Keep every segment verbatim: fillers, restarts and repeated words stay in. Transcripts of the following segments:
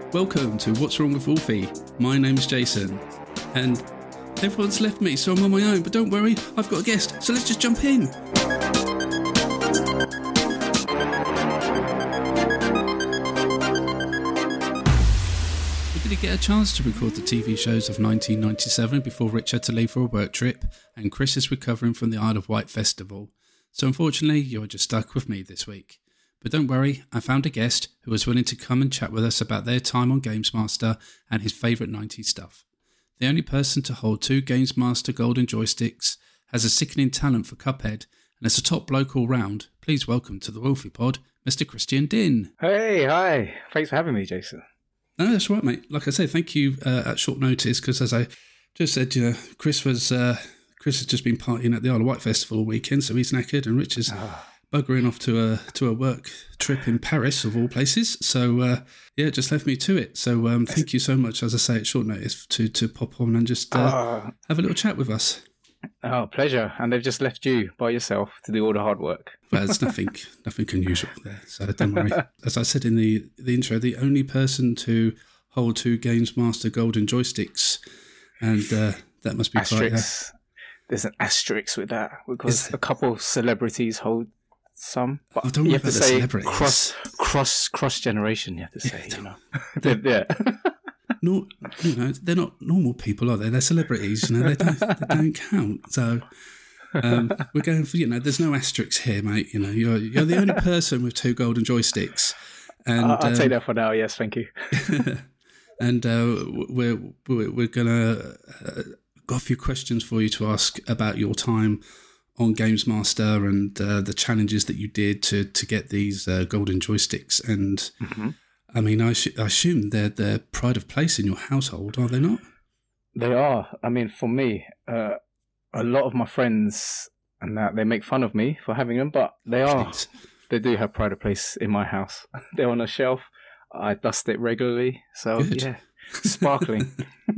Welcome to What's Wrong with Wolfie. My name's Jason, and everyone's left me, so I'm on my own. But don't worry, I've got a guest, so let's just jump in. We didn't get a chance to record the T V shows of nineteen ninety-seven before Rich had to leave for a work trip, and Chris is recovering from the Isle of Wight festival. So unfortunately, you're just stuck with me this week. But don't worry, I found a guest who was willing to come and chat with us about their time on Games Master and his favourite nineties stuff. The only person to hold two Games Master golden joysticks, has a sickening talent for Cuphead, and is a top bloke all round. Please welcome to the Wolfie Pod, Mister Christian Din. Hey, hi. Thanks for having me, Jason. No, that's right, mate. Like I say, thank you uh, at short notice, because as I just said, you know, Chris was uh, Chris has just been partying at the Isle of Wight festival all weekend, so he's knackered, and Rich is Oh. buggering off to a to a work trip in Paris, of all places. So, uh, yeah, it just left me to it. So um, thank you so much, as I say, at short notice, to, to pop on and just uh, Oh. have a little chat with us. Oh, pleasure. And they've just left you by yourself to do all the hard work. Well, it's nothing nothing unusual there, so don't worry. As I said in the, the intro, the only person to hold two Games Master golden joysticks, and uh, that must be quite... Uh, Asterisk. There's an asterisk with that, because a couple of celebrities hold some. But Oh, don't you worry have to about the say celebrities. cross, cross, cross generation, you have to say, Yeah, you know. They're- yeah. no, you know, they're not normal people, are they? They're celebrities, you know, they don't, they don't count. So um, we're going for, you know, there's no asterisks here, mate. You know, you're you're the only person with two golden joysticks. And I'll, I'll um, take that for now, yes, thank you. and uh, we're, we're, we're going to... Uh, got a few questions for you to ask about your time on Games Master and uh, the challenges that you did to to get these uh, golden joysticks. And Mm-hmm. I mean, I, sh- I assume they're they're pride of place in your household, are they not? They are. I mean, for me, uh, a lot of my friends and that, they make fun of me for having them, but they are. Please. They do have pride of place in my house. They're on a shelf. I dust it regularly. So, Good. yeah, sparkling.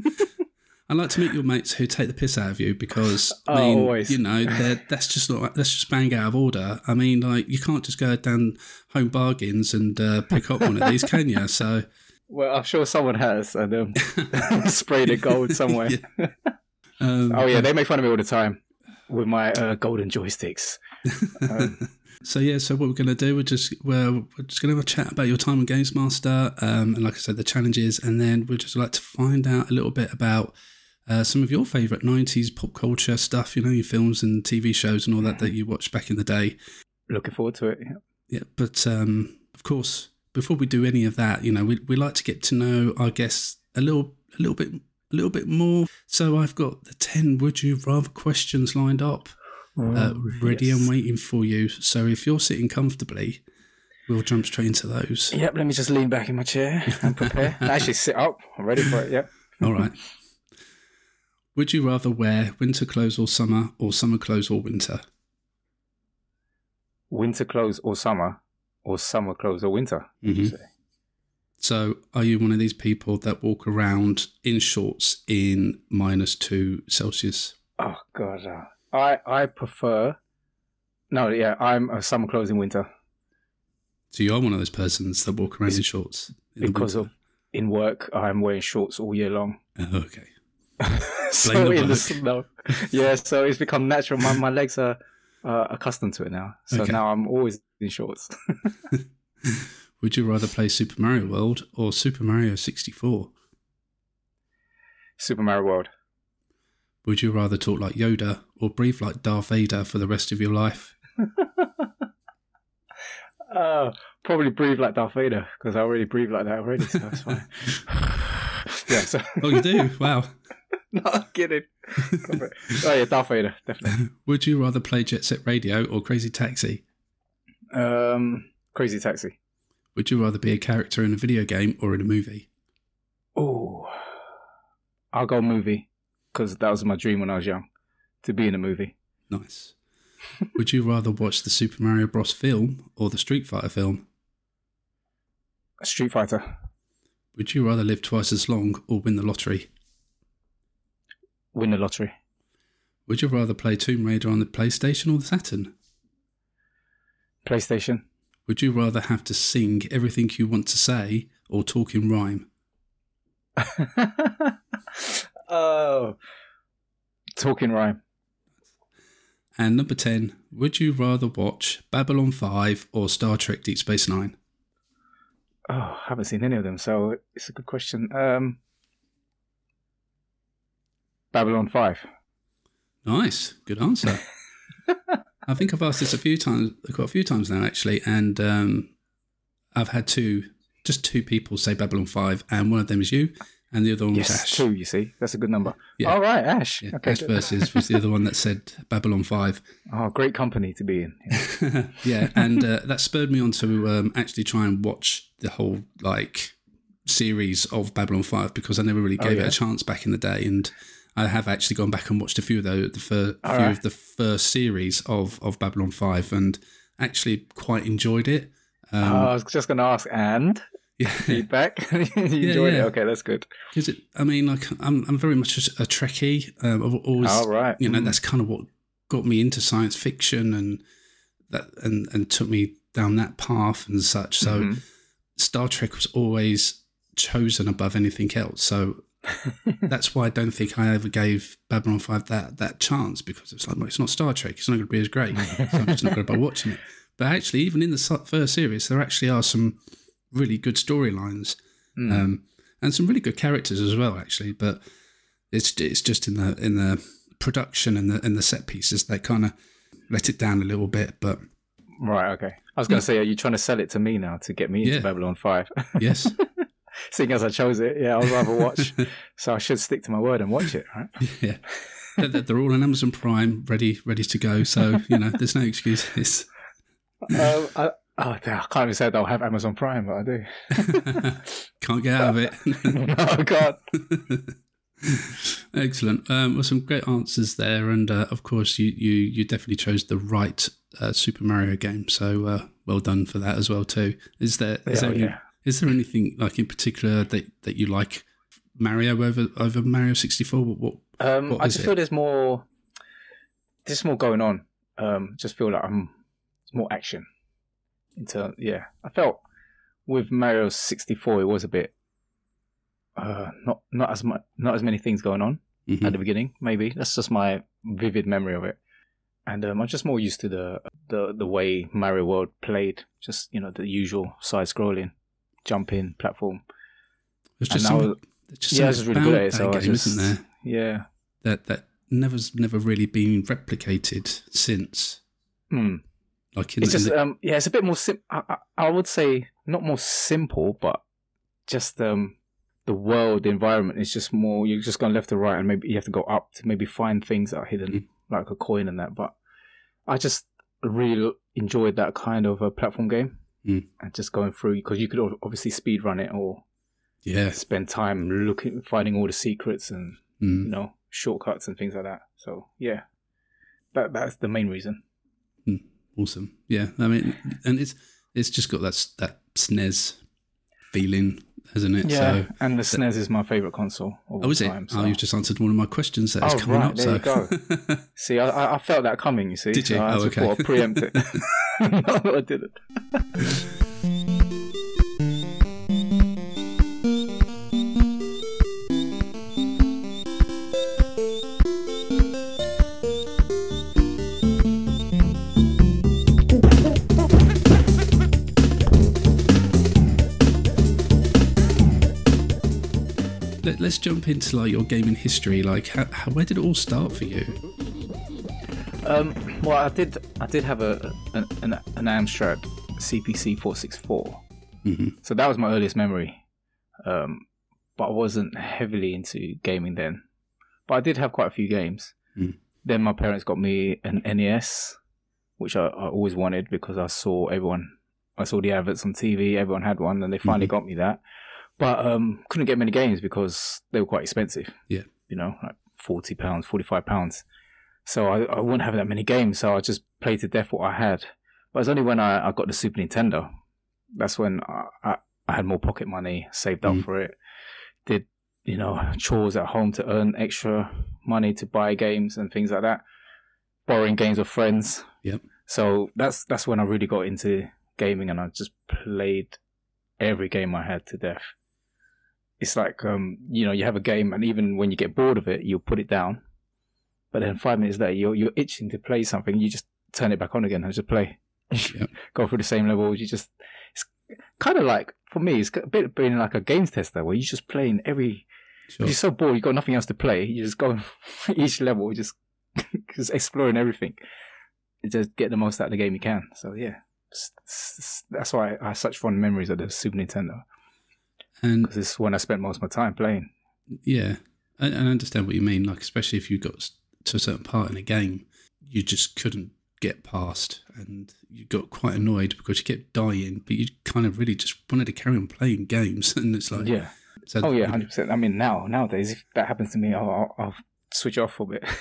I like to meet your mates who take the piss out of you because, I Oh, mean, always. you know, they're- that's just not that's just bang out of order. I mean, like, you can't just go down Home Bargains and uh, pick up one of these, can you? So, Well, I'm sure someone has and um, sprayed it gold somewhere. um, Oh, yeah, they make fun of me all the time with my uh, golden joysticks. Um, So yeah, so what we're going to do, we're just we're, we're just going to have a chat about your time on Games Master, um, and like I said, the challenges, and then we'd just like to find out a little bit about uh, some of your favourite nineties pop culture stuff. You know, your films and T V shows and all that that you watched back in the day. looking forward to it. Yeah. Yeah, but um, of course, before we do any of that, you know, we we like to get to know our guests a little a little bit a little bit more. So I've got the ten Would You Rather questions lined up. Uh, ready yes. and waiting for you. So if you're sitting comfortably, we'll jump straight into those. Yep, let me just lean back in my chair and prepare. Actually, sit up. I'm ready for it, yep. All right. Would you rather wear winter clothes all summer or summer clothes all winter? Winter clothes or summer, or summer clothes or winter. Mhm. So are you one of these people that walk around in shorts in minus two Celsius? Oh, God. Uh, I, I prefer... No, yeah, I'm a summer clothes in winter. So you are one of those persons that walk around It's in shorts? In the because winter? of, in work, I'm wearing shorts all year long. Oh, okay. so Blame the in the work. snow. Yeah, so it's become natural. My, my legs are uh, accustomed to it now. So Okay. now I'm always in shorts. Would you rather play Super Mario World or Super Mario sixty-four? Super Mario World. Would you rather talk like Yoda or breathe like Darth Vader for the rest of your life? Uh, probably breathe like Darth Vader, because I already breathe like that already, so that's fine. yeah, so... Oh, you do? Wow. No, I'm kidding. Oh, yeah, Darth Vader, definitely. Would you rather play Jet Set Radio or Crazy Taxi? Um, Crazy Taxi. Would you rather be a character in a video game or in a movie? Oh, I'll go movie, because that was my dream when I was young, to be in a movie. Nice. Would you rather watch the Super Mario Bros. Film or the Street Fighter film? Street Fighter. Would you rather live twice as long or win the lottery? Win the lottery. Would you rather play Tomb Raider on the PlayStation or the Saturn? PlayStation. Would you rather have to sing everything you want to say or talk in rhyme? Oh, talking rhyme. And number ten, would you rather watch Babylon five or Star Trek Deep Space Nine? Oh, I haven't seen any of them, so it's a good question. Um, Babylon five. Nice, good answer. I think I've asked this a few times, quite a few times now, actually, and um, I've had two, just two people say Babylon five, and one of them is you, and the other one yes, was Ash. two, you see. That's a good number. Yeah. All right, Ash. Yeah, okay, Ash Versus was the other one that said Babylon five. Oh, great company to be in. Yeah, yeah and uh, that spurred me on to um, actually try and watch the whole, like, series of Babylon five, because I never really gave oh, yeah? it a chance back in the day, and I have actually gone back and watched a few of those, the fir- few right. of the first series of, of Babylon five, and actually quite enjoyed it. Um, oh, I was just going to ask, and yeah. feedback? you yeah, enjoyed yeah. it? Okay, that's good. Because it, I mean, like, I'm I'm very much a, a Trekkie. Um, I've always, oh, right. you know, mm. that's kind of what got me into science fiction, and that and, and took me down that path and such. So, mm-hmm. Star Trek was always chosen above anything else. So. That's why I don't think I ever gave Babylon five that, that chance, because it's like, well, it's not Star Trek, it's not going to be as great, so I'm just not going to bother watching it. But actually, even in the first series, there actually are some really good storylines, mm. um, and some really good characters as well, actually. But it's it's just in the in the production and the and the set pieces, they kind of let it down a little bit. But right, okay. I was going to yeah. say, are you trying to sell it to me now to get me into yeah. Babylon five? Yes. Seeing as I chose it, yeah, I'd rather watch. So I should stick to my word and watch it, right? Yeah, they're, they're all on Amazon Prime, ready, ready to go. So you know, there's no excuses. um, I, oh, I can't even say that I'll have Amazon Prime, but I do. Can't get out of it. No, I can't. Excellent. Um, well, some great answers there, and uh, of course, you, you you definitely chose the right uh, Super Mario game. So uh, well done for that as well too. Is there? Is yeah, there? yeah. Any, Is there anything like in particular that, that you like Mario over over Mario sixty-four? What, what, um, what I just it? feel there's more, there's more going on. Um, just feel like I'm it's more action. Into yeah, I felt with Mario sixty-four it was a bit uh, not not as much not as many things going on mm-hmm. at the beginning. Maybe that's just my vivid memory of it. And um, I'm just more used to the, the the way Mario World played. Just you know the usual side scrolling. Jump in platform. There's just and some, just yeah, I was really good at it. So game, I just, isn't there? Yeah, that that never's never really been replicated since. Hmm. Like in, it's just in the... um, yeah, it's a bit more sim. I, I, I would say not more simple, but just um, the world, the environment is just more. You're just going left to right, and maybe you have to go up to maybe find things that are hidden, mm. like a coin and that. But I just really enjoyed that kind of a platform game. Mm. And just going through, because you could obviously speed run it or yeah, spend time looking, finding all the secrets and mm. you know shortcuts and things like that. So yeah, that that's the main reason. Mm. Awesome, yeah. I mean, and it's it's just got that that S N E S feeling, hasn't it? Yeah, so, and the S N E S is my favorite console of oh, all is time. it? So. Oh, you've just answered one of my questions that is oh, coming right, up. There so. you go. See, I, I felt that coming. You see, did you? So I oh, okay. Thought I'd preempt it. No, I didn't. Let's jump into like your gaming history. Like, how, how, where did it all start for you? Um, well, I did. I did have a an, an, an Amstrad C P C four sixty-four, mm-hmm. so that was my earliest memory. Um, but I wasn't heavily into gaming then. But I did have quite a few games. Mm. Then my parents got me an N E S, which I, I always wanted because I saw everyone. I saw the adverts on T V. Everyone had one, and they finally mm-hmm. got me that. But um, couldn't get many games because they were quite expensive. Yeah. You know, like forty pounds, forty-five pounds. So I, I wouldn't have that many games. So I just played to death what I had. But it was only when I, I got the Super Nintendo. That's when I, I, I had more pocket money, saved up mm. for it. Did, you know, chores at home to earn extra money to buy games and things like that. Borrowing games with friends. Yep. So that's that's when I really got into gaming, and I just played every game I had to death. it's like, um, you know, you have a game and even when you get bored of it, you'll put it down. But then five minutes later, you're, you're itching to play something. You just turn it back on again and just play. Yep. Go through the same levels. You just, it's kind of like, for me, it's a bit being like a games tester where you're just playing every, sure. You're so bored, you've got nothing else to play. You just go each level, just, just exploring everything. Just get the most out of the game you can. So yeah, that's why I have such fond memories of the Super Nintendo. And because it's when I spent most of my time playing. Yeah, and I understand what you mean. Like, especially if you got to a certain part in a game, you just couldn't get past, and you got quite annoyed because you kept dying, but you kind of really just wanted to carry on playing games. And it's like, yeah, so oh yeah, one hundred percent. I mean, now nowadays, if that happens to me, I'll, I'll, I'll switch off for a bit.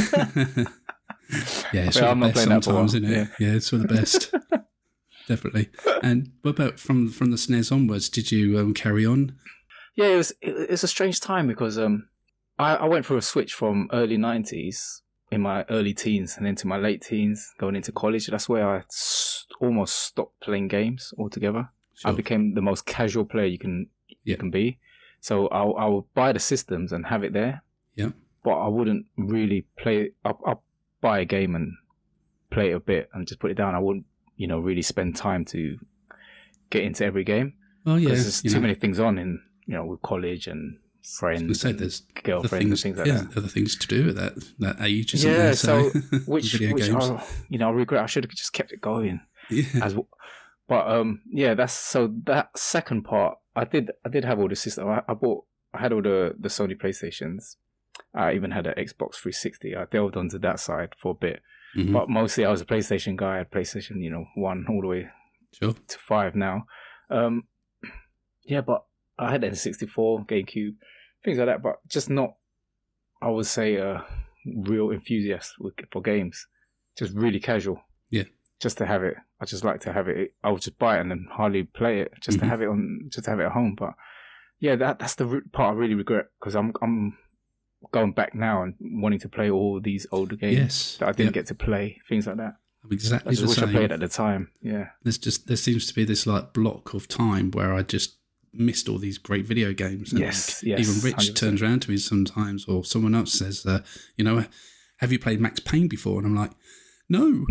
Yeah, it's for the best sometimes, isn't it? Yeah. yeah, it's for the best. Definitely. And what about from from the S N E S onwards? Did you um, carry on? Yeah, it was it was a strange time because um, I, I went through a switch from early nineties in my early teens and into my late teens, going into college. That's where I s- almost stopped playing games altogether. Sure. I became the most casual player you can yeah. you can be. So I'll I'll buy the systems and have it there. Yeah. But I wouldn't really play. I'll, I'll buy a game and play it a bit and just put it down. I wouldn't, you know, really spend time to get into every game. Oh yeah, because there's too know. many things on in, you know, with college and friends, say, and there's girlfriends, things, and things like yeah, that. Other things to do at that that age, isn't yeah, there? So, so which, which I, you know, I regret. I should have just kept it going. Yeah. As, but um, yeah, that's so that second part. I did, I did have all the systems. I, I bought, I had all the the Sony PlayStations. I even had an Xbox three sixty. I delved onto that side for a bit. Mm-hmm. But mostly I was a PlayStation guy. I had PlayStation, you know, one all the way sure. to five now. Um, yeah, but I had N sixty-four, GameCube, things like that, but just not, I would say, a real enthusiast for games. Just really casual. Yeah. Just to have it. I just like to have it. I would just buy it and then hardly play it, just mm-hmm. to have it on, just to have it at home. But yeah, that that's the part I really regret because I'm I'm. going back now and wanting to play all these older games yes. that I didn't yep. get to play, things like that. I'm exactly I just the wish same. I played at the time. Yeah, there's just there seems to be this like block of time where I just missed all these great video games. And yes, like, yes. Even Rich one hundred percent turns around to me sometimes, or someone else says, uh, "You know, have you played Max Payne before?" And I'm like, "No."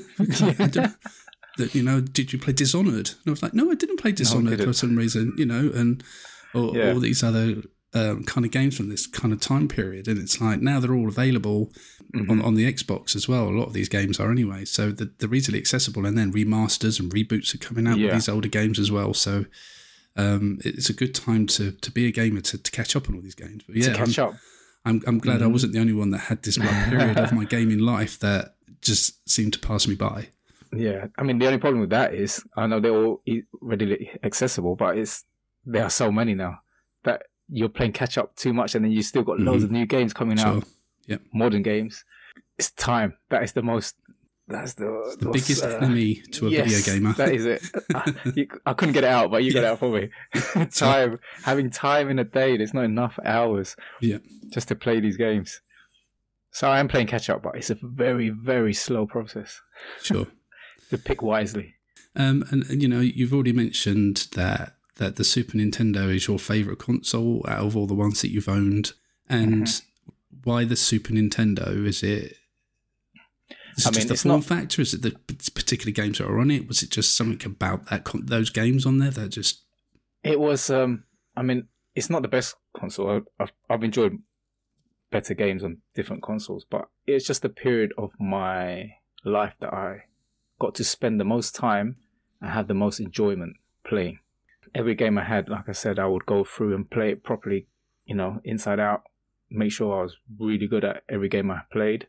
That you know, did you play Dishonored? And I was like, "No, I didn't play Dishonored no, for some reason." You know, and or yeah. all these other. Um, kind of games from this kind of time period, and it's like now they're all available mm-hmm. on, on the Xbox as well. A lot of these games are anyway, so they're, they're easily accessible, and then remasters and reboots are coming out yeah. with these older games as well. So um, it's a good time to to be a gamer to, to catch up on all these games. But yeah, to catch I'm, up. I'm, I'm glad mm-hmm. I wasn't the only one that had this like, period of my gaming life that just seemed to pass me by. Yeah, I mean the only problem with that is I know they're all readily accessible, but it's there are so many now that you're playing catch up too much, and then you still got mm-hmm. loads of new games coming sure. out. Yep. Modern games. It's time. That is the most. That's the, the biggest uh, enemy to a yes, video gamer. That is it. I, you, I couldn't get it out, but you got yeah. it out for me. Time. Having time in a day. There's not enough hours. Yeah. Just to play these games. So I am playing catch up, but it's a very, very slow process. Sure. To pick wisely. Um, and, and you know, you've already mentioned that. that the Super Nintendo is your favourite console out of all the ones that you've owned. And mm-hmm. why the Super Nintendo? Is it, is it I mean, just the form not... factor? Is it the particular games that are on it? Was it just something about that con- those games on there that just... It was, um, I mean, it's not the best console. I've, I've enjoyed better games on different consoles, but it's just a period of my life that I got to spend the most time and have the most enjoyment playing. Every game I had, like I said, I would go through and play it properly, you know, inside out, make sure I was really good at every game I played.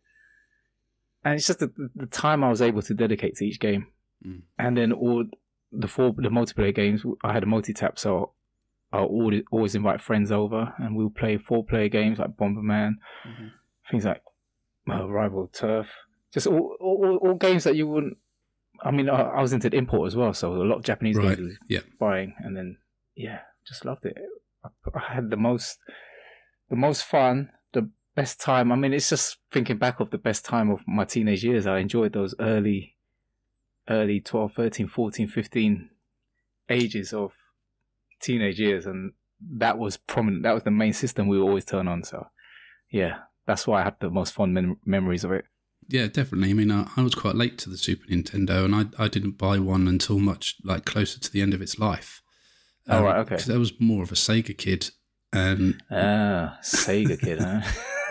And it's just the, the time I was able to dedicate to each game. Mm. And then all the four, the multiplayer games, I had a multi-tap, so I'll always, always invite friends over and we'll play four-player games like Bomberman, mm-hmm. things like uh, Rival Turf, just all, all, all games that you wouldn't. I mean, I, I was into the import as well, so a lot of Japanese right. games yeah. buying, and then yeah, just loved it. I, I had the most, the most fun, the best time. I mean, it's just thinking back of the best time of my teenage years. I enjoyed those early, early twelve, thirteen, fourteen, fifteen ages of teenage years, and that was prominent. That was the main system we would always turn on. So, yeah, that's why I have the most fond mem- memories of it. Yeah, definitely. I mean, I, I was quite late to the Super Nintendo, and I I didn't buy one until much like closer to the end of its life. Um, oh, right, okay. Because I was more of a Sega kid. And ah, Sega kid, huh?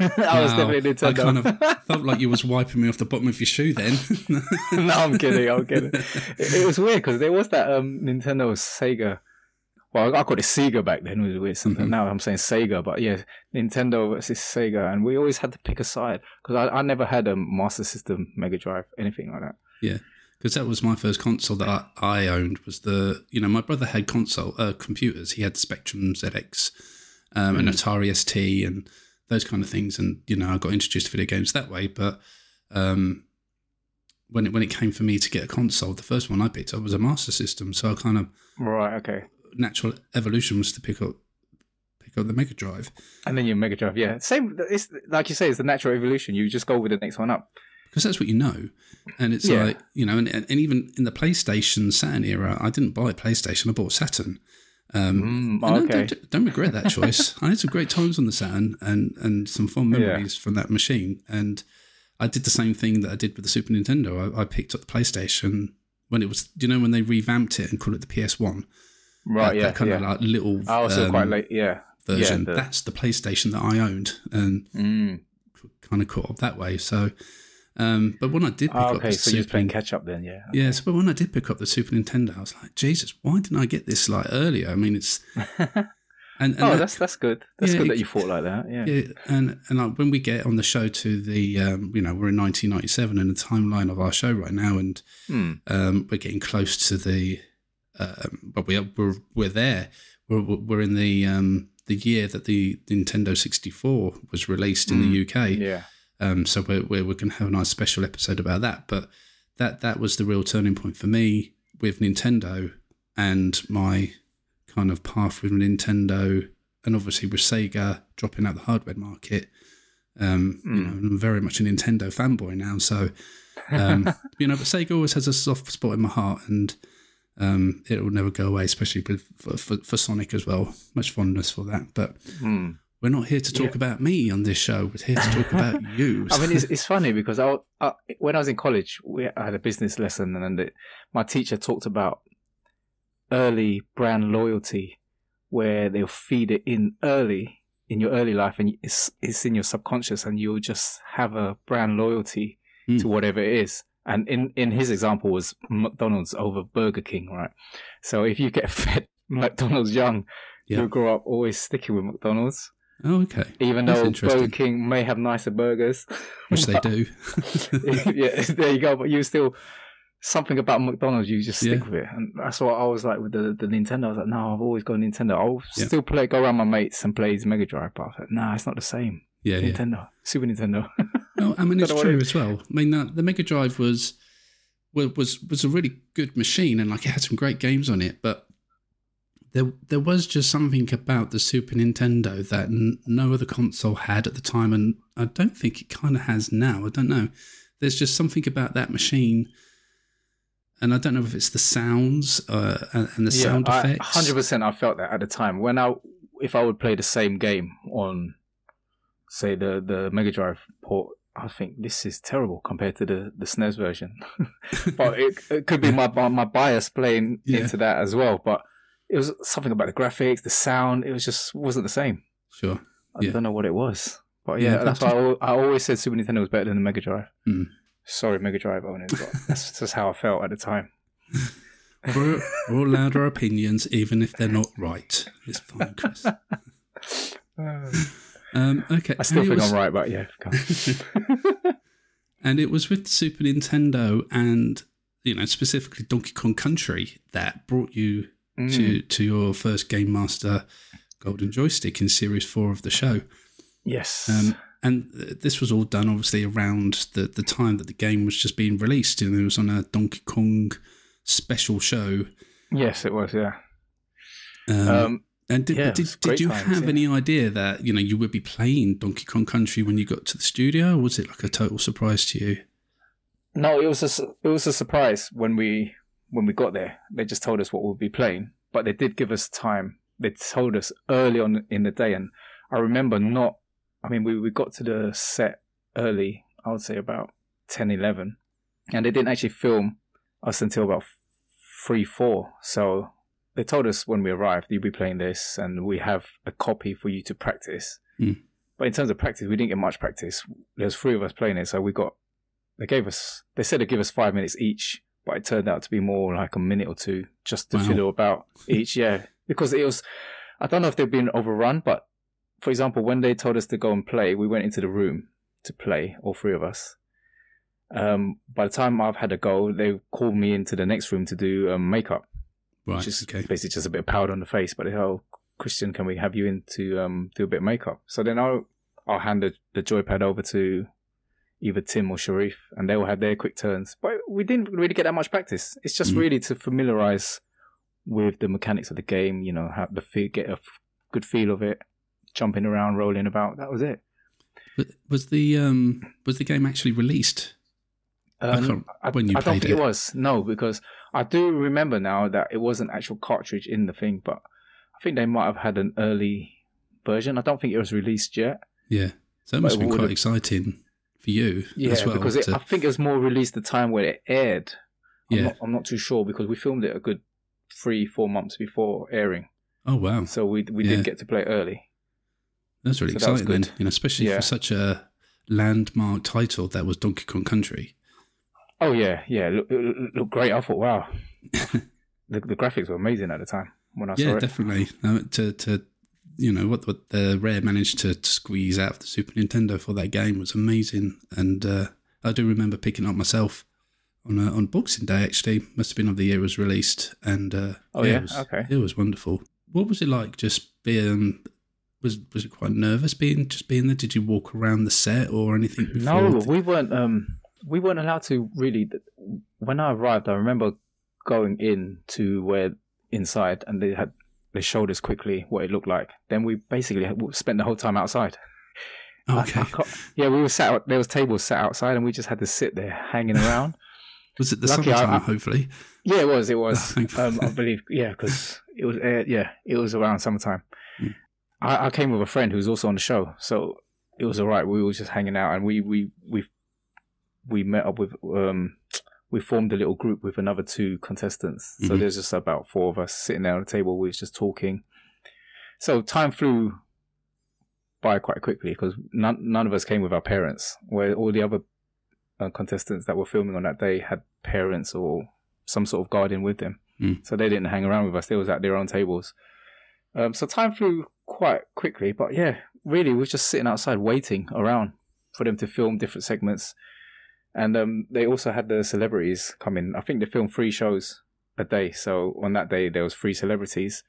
I was wow, definitely Nintendo. I kind of felt like you was wiping me off the bottom of your shoe then. No, I'm kidding. I'm kidding. It, it was weird because there was that um, Nintendo Sega. Well, I called it Sega back then. It was weird. Mm-hmm. Now I'm saying Sega, but yeah, Nintendo versus Sega, and we always had to pick a side because I, I never had a Master System, Mega Drive, anything like that. Yeah, because that was my first console that I, I owned. Was the you know my brother had console uh, computers. He had the Spectrum Z X. Um, mm. and Atari S T and those kind of things, and you know I got introduced to video games that way. But um, when it when it came for me to get a console, the first one I picked up was a Master System. So I kind of right, okay. Natural evolution was to pick up pick up the Mega Drive, and then your Mega Drive, yeah, same. It's like you say, it's the natural evolution. You just go with the next one up because that's what you know, and it's yeah. like you know, and, and even in the PlayStation Saturn era, I didn't buy a PlayStation. I bought a Saturn. Um, mm, okay. don't, don't regret that choice. I had some great times on the Saturn and, and some fond memories yeah. from that machine. And I did the same thing that I did with the Super Nintendo. I, I picked up the PlayStation when it was, you know, when they revamped it and called it the P S one. Right, that, yeah. That kind yeah. of like little I also um, quite late, yeah. version. Yeah, the... That's the PlayStation that I owned and mm. kind of caught up that way. So, um, but when I did pick oh, up okay, the so Super, you were playing catch up then, yeah. Okay. Yeah, so but when I did pick up the Super Nintendo, I was like, Jesus, why didn't I get this like earlier? I mean, it's and, and oh, that, that's that's good. That's yeah, good it, that you thought like that. Yeah, yeah, and and like when we get on the show to the, um, you know, we're in nineteen ninety-seven in the timeline of our show right now, and hmm. um, we're getting close to the, um, but we are, we're we're there. We're we're in the um, the year that the Nintendo sixty-four was released in mm. the U K. Yeah. Um, so we're, we're, we're going to have a nice special episode about that. But that that was the real turning point for me with Nintendo and my kind of path with Nintendo, and obviously with Sega dropping out the hardware market. Um, mm. You know, I'm very much a Nintendo fanboy now. So, um, you know, but Sega always has a soft spot in my heart, and um, it will never go away, especially with, for, for, for Sonic as well. Much fondness for that. But... Mm. We're not here to talk yeah. about me on this show. We're here to talk about you. I mean, it's, it's funny because I, I, when I was in college, we, I had a business lesson, and it, my teacher talked about early brand loyalty, where they'll feed it in early in your early life, and it's it's in your subconscious, and you'll just have a brand loyalty mm. to whatever it is. And in, in his example was McDonald's over Burger King, right? So if you get fed McDonald's young, yeah. you'll grow up always sticking with McDonald's. Oh, okay. Even That's though Burger King may have nicer burgers. Which they do. Yeah, there you go. But you still, something about McDonald's, you just stick yeah. with it. And that's what I was like with the, the Nintendo. I was like, no, I've always got a Nintendo. I'll yeah. still play, go around my mates and play his Mega Drive. But I was like, nah, it's not the same. Yeah, Nintendo. Yeah. Super Nintendo. No, I mean, it's true as well. I mean, uh, the Mega Drive was, was, was a really good machine, and like it had some great games on it, but There, there was just something about the Super Nintendo that n- no other console had at the time, and I don't think it kind of has now. I don't know. There's just something about that machine, and I don't know if it's the sounds uh, and the yeah, sound I, effects. one hundred percent I felt that at the time. When I, if I would play the same game on, say, the, the Mega Drive port, I think this is terrible compared to the, the S N E S version. But it, it could be my my bias playing yeah. into that as well, but it was something about the graphics, the sound. It was just wasn't the same. Sure. I yeah. don't know what it was. But yeah, yeah that's why I, I always said Super Nintendo was better than the Mega Drive. Mm. Sorry, Mega Drive owners, but that's just how I felt at the time. We're, we're all allowed our opinions, even if they're not right. It's fine, Chris. um, okay. I still and think was, I'm right, but yeah. And it was with the Super Nintendo and, you know, specifically Donkey Kong Country that brought you Mm. to to your first Game Master Golden Joystick in Series four of the show. Yes. Um, and this was all done, obviously, around the, the time that the game was just being released. And it was on a Donkey Kong special show. Yes, it was, yeah. Um, um, and did, yeah, did, did you times, have yeah. any idea that, you know, you would be playing Donkey Kong Country when you got to the studio? Or was it like a total surprise to you? No, it was a, it was a surprise when we... When we got there, they just told us what we'll be playing, but they did give us time they told us early on in the day, and I remember not. I mean, we we got to the set early. I would say about ten, eleven, and they didn't actually film us until about three, four. So they told us when we arrived, you'll be playing this, and we have a copy for you to practice. Mm. But in terms of practice, we didn't get much practice. There was three of us playing it, so we got. They gave us. They said they'd give us five minutes each, but it turned out to be more like a minute or two just to Wow. fiddle about each. Yeah, because it was. I don't know if they've been overrun, but for example, when they told us to go and play, we went into the room to play, all three of us. Um, by the time I've had a go, they called me into the next room to do um, makeup, Right. which is Okay. basically just a bit of powder on the face. But they said, oh, Christian, can we have you in to um, do a bit of makeup? So then I'll, I'll hand the, the joypad over to either Tim or Sharif, and they will have their quick turns. But we didn't really get that much practice. It's just Mm. really to familiarise with the mechanics of the game, you know, have the feel, get a f- good feel of it, jumping around, rolling about. That was it. But was the um was the game actually released? I Um, can't- I, when you I don't played think it it. was. No, because I do remember now that it was an actual cartridge in the thing, but I think they might have had an early version. I don't think it was released yet. Yeah. So it But must have it been quite would've- exciting for you Yeah, as well. because it, to- I think it was more released the time where it aired. I'm, Yeah. not, I'm not too sure because we filmed it a good three, four months before airing. oh wow, So we we Yeah. did get to play it early. that's really so that was exciting. Then, good. you know, especially Yeah. for such a landmark title that was Donkey Kong Country. Oh, yeah, yeah. Look, it looked great. I thought, wow. the, the graphics were amazing at the time when I saw Yeah, it. definitely. Uh, to to you know what what the Rare managed to, to squeeze out of the Super Nintendo for that game was amazing, and uh, I do remember picking it up myself on uh, on Boxing Day. Actually, must have been of the year it was released, and uh, Oh, yeah? it was, Okay. it was wonderful. What was it like? Just being was was it quite nervous being just being there? Did you walk around the set or anything before? No, we weren't. Um, we weren't allowed to really. When I arrived, I remember going in to where inside, and they had they showed us quickly what it looked like. Then we basically had, spent the whole time outside. I- Okay. I can't- yeah, we were sat. out- There was tables set outside, and we just had to sit there hanging around. Was it the Lucky I- summertime? I- hopefully. Yeah, it was. It was. Thank um, I believe. Yeah, because it was. Uh, yeah, it was around summertime. Mm. I, I came with a friend who was also on the show, so it was all right. We were just hanging out, and we we we we met up with. Um, we formed a little group with another two contestants. So Mhm. there's just about four of us sitting there on the table. We was just talking. So time flew by quite quickly because none none of us came with our parents. Where all the other uh, contestants that were filming on that day had parents or some sort of guardian with them. Mm. So they didn't hang around with us. They was at their own tables. Um, so time flew quite quickly. But yeah, really, we were just sitting outside waiting around for them to film different segments. And um, they also had the celebrities come in. I think they filmed three shows a day. So on that day, there was three celebrities.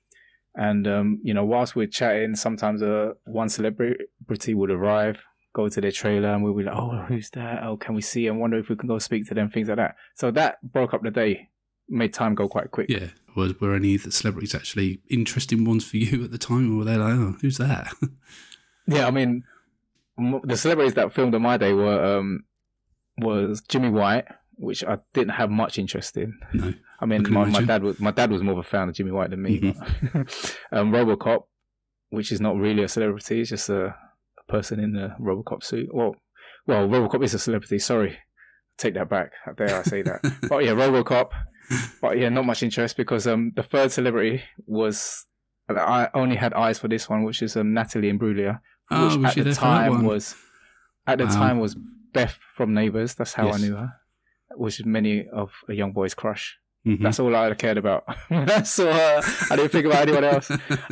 And, um, you know, whilst we're chatting, sometimes uh, one celebrity would arrive, go to their trailer, and we'll be like, oh, who's that? Oh, can we see? I wonder if we can go speak to them, things like that. So that broke up the day, made time go quite quick. Yeah. Was were any of the celebrities actually interesting ones for you at the time, or were they like, oh, who's that? Yeah, I mean, m- the celebrities that filmed on my day were um, was Jimmy White, which I didn't have much interest in. No. I mean, I can my, my imagine. dad was my dad was more of a fan of Jimmy White than me. Mm-hmm. But, um, RoboCop, which is not really a celebrity, it's just a, a person in a RoboCop suit. Well, well, RoboCop is a celebrity. Sorry, take that back. How dare I say that? But yeah, RoboCop. But yeah, not much interest because um, the third celebrity was I only had eyes for this one, which is um, Natalie Imbruglia, Oh, which was at she the there for that time one? was at the Wow. time was Beth from Neighbours. That's how I Yes. knew her, which is many of a young boy's crush. Mhm. That's all I cared about. When I saw her, I didn't think about anyone else.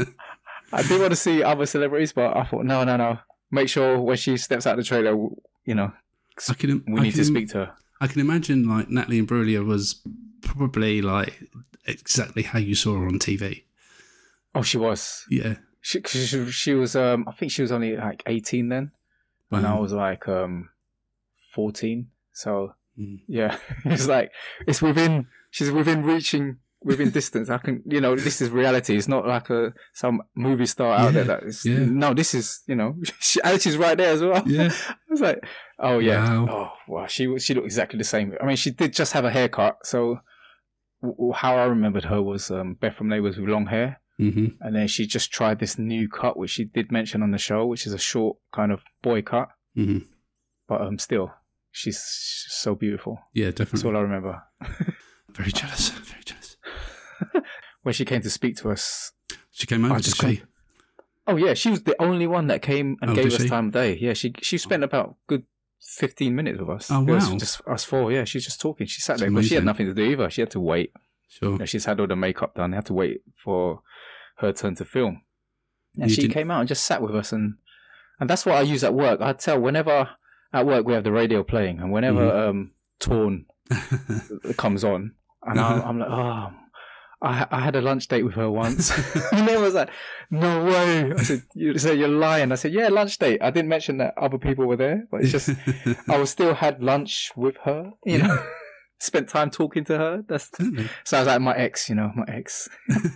I did want to see other celebrities, but I thought, no, no, no. Make sure when she steps out the trailer, you know, I can, we I need can, to speak to her. I can imagine like Natalie Imbruglia was probably like exactly how you saw her on T V. Oh, she was. Yeah. She, she, she was, um, I think she was only like eighteen then, when Wow. I was like um, fourteen. So, Mm. yeah, it's like, it's within, she's within reaching, within distance. I can, you know, this is reality. It's not like a some movie star out Yeah, there that is, yeah. no, this is, you know, she, and she's right there as well. Yeah. I was like, oh, yeah. Wow. Oh, wow. She, she looked exactly the same. I mean, she did just have a haircut. So, w- w- how I remembered her was um, Beth from Neighbours with long hair. Mm-hmm. And then she just tried this new cut, which she did mention on the show, which is a short kind of boy cut. Mm-hmm. But um, still, she's so beautiful. Yeah, definitely. That's all I remember. Very jealous. Very jealous. When she came to speak to us. She came over, I did just she? got- Oh, yeah. She was the only one that came and Oh, gave did us she? time of day. Yeah, she she spent about good fifteen minutes with us. Oh, It was wow. just us four. Yeah, she was just talking. She sat That's there, but she had amazing. nothing to do either. She had to wait. Sure. You know, she's had all the makeup done. They had to wait for her turn to film. And You she didn't- came out and just sat with us. And, and that's what I use at work. I tell whenever at work we have the radio playing, and whenever Mhm. um, Torn comes on, and Uh-huh. I, I'm like, oh, I, I had a lunch date with her once. And they was like, no way. I said, you said you're lying. I said, yeah, lunch date. I didn't mention that other people were there, but it's just, I was still had lunch with her, you Yeah. know, spent time talking to her. That's Totally. So I was like, my ex, you know, my ex.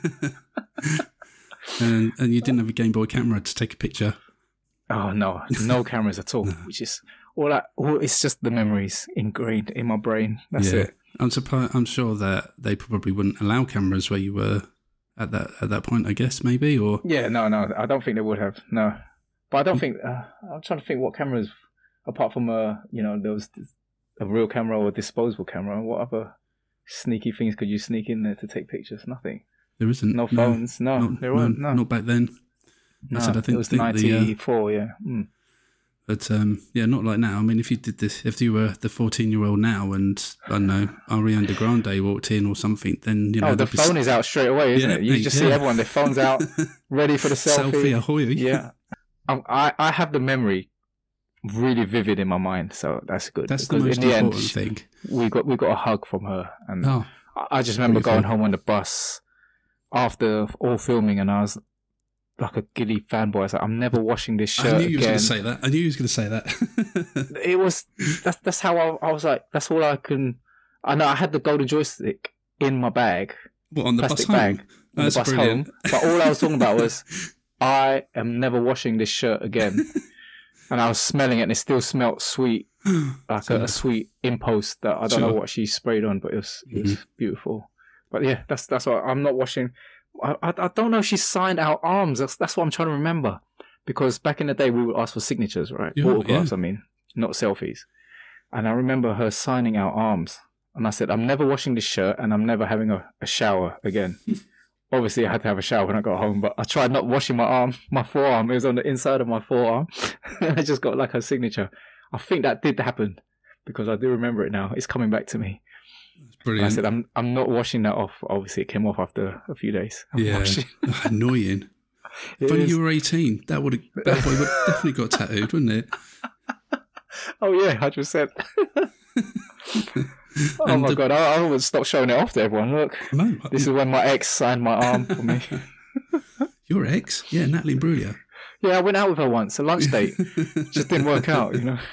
and, and you didn't have a Game Boy camera to take a picture. Oh, no, no cameras at all, which is all that, all, it's just the memories ingrained in my brain. That's Yeah. it. I'm surprised. I'm sure that they probably wouldn't allow cameras where you were at that at that point. I guess maybe or Yeah, no, no, I don't think they would have. No, but I don't think. Uh, I'm trying to think what cameras, apart from uh, you know, there was a real camera or a disposable camera. What other sneaky things could you sneak in there to take pictures? Nothing. there isn't. No phones. No, not, there weren't. No, not back then. no. I said I think it was think the, uh, ninety-four. yeah. Mm. But um, yeah, not like now. I mean, if you did this, if you were the fourteen-year-old now, and I don't know, Ariana Grande walked in or something, then you know Oh, the there'd be phone is out straight away, isn't Yeah, it? You mate, just yeah. see everyone, their phones out, ready for the selfie. selfie ahoy. Yeah. Um, I, I have the memory really vivid in my mind, so that's good. That's the Because most in the end, important thing. we got we got a hug from her, and Oh, I I just remember Beautiful. going home on the bus after all filming, and I was like a giddy fanboy. I was like, I'm never washing this shirt I knew you was again. going to say that. I knew you was going to say that. It was that's that's how I, I was like. That's all I can. I know I had the golden joystick in my bag, What on the plastic bus home? bag on That's the bus brilliant. home. But all I was talking about was, I am never washing this shirt again. And I was smelling it, and it still smelled sweet, like So- a, a sweet impost that I don't know Sure. what she sprayed on, but it was it was Mhm. beautiful. But yeah, that's that's what I'm not washing. I, I I don't know if she signed our arms. That's that's what I'm trying to remember, because back in the day we would ask for signatures, right? Yeah, Autographs, yeah. I mean, not selfies. And I remember her signing our arms, and I said, I'm never washing this shirt, and I'm never having a, a shower again. Obviously, I had to have a shower when I got home, but I tried not washing my arm, my forearm. It was on the inside of my forearm. I just got like her signature. I think that did happen, because I do remember it now. It's coming back to me. And I Brilliant. said, I'm I'm not washing that off. Obviously, it came off after a few days. I'm Yeah. washing- Annoying. It If only is. you were eighteen, that would have that boy would have definitely got tattooed, wouldn't it? Oh, yeah, one hundred percent. Oh, And my the- God. I, I would stop showing it off to everyone. Look, No, this is when my ex signed my arm for me. your ex, yeah, Natalie Imbruglia. Yeah, I went out with her once, a lunch date. Just didn't work out, you know.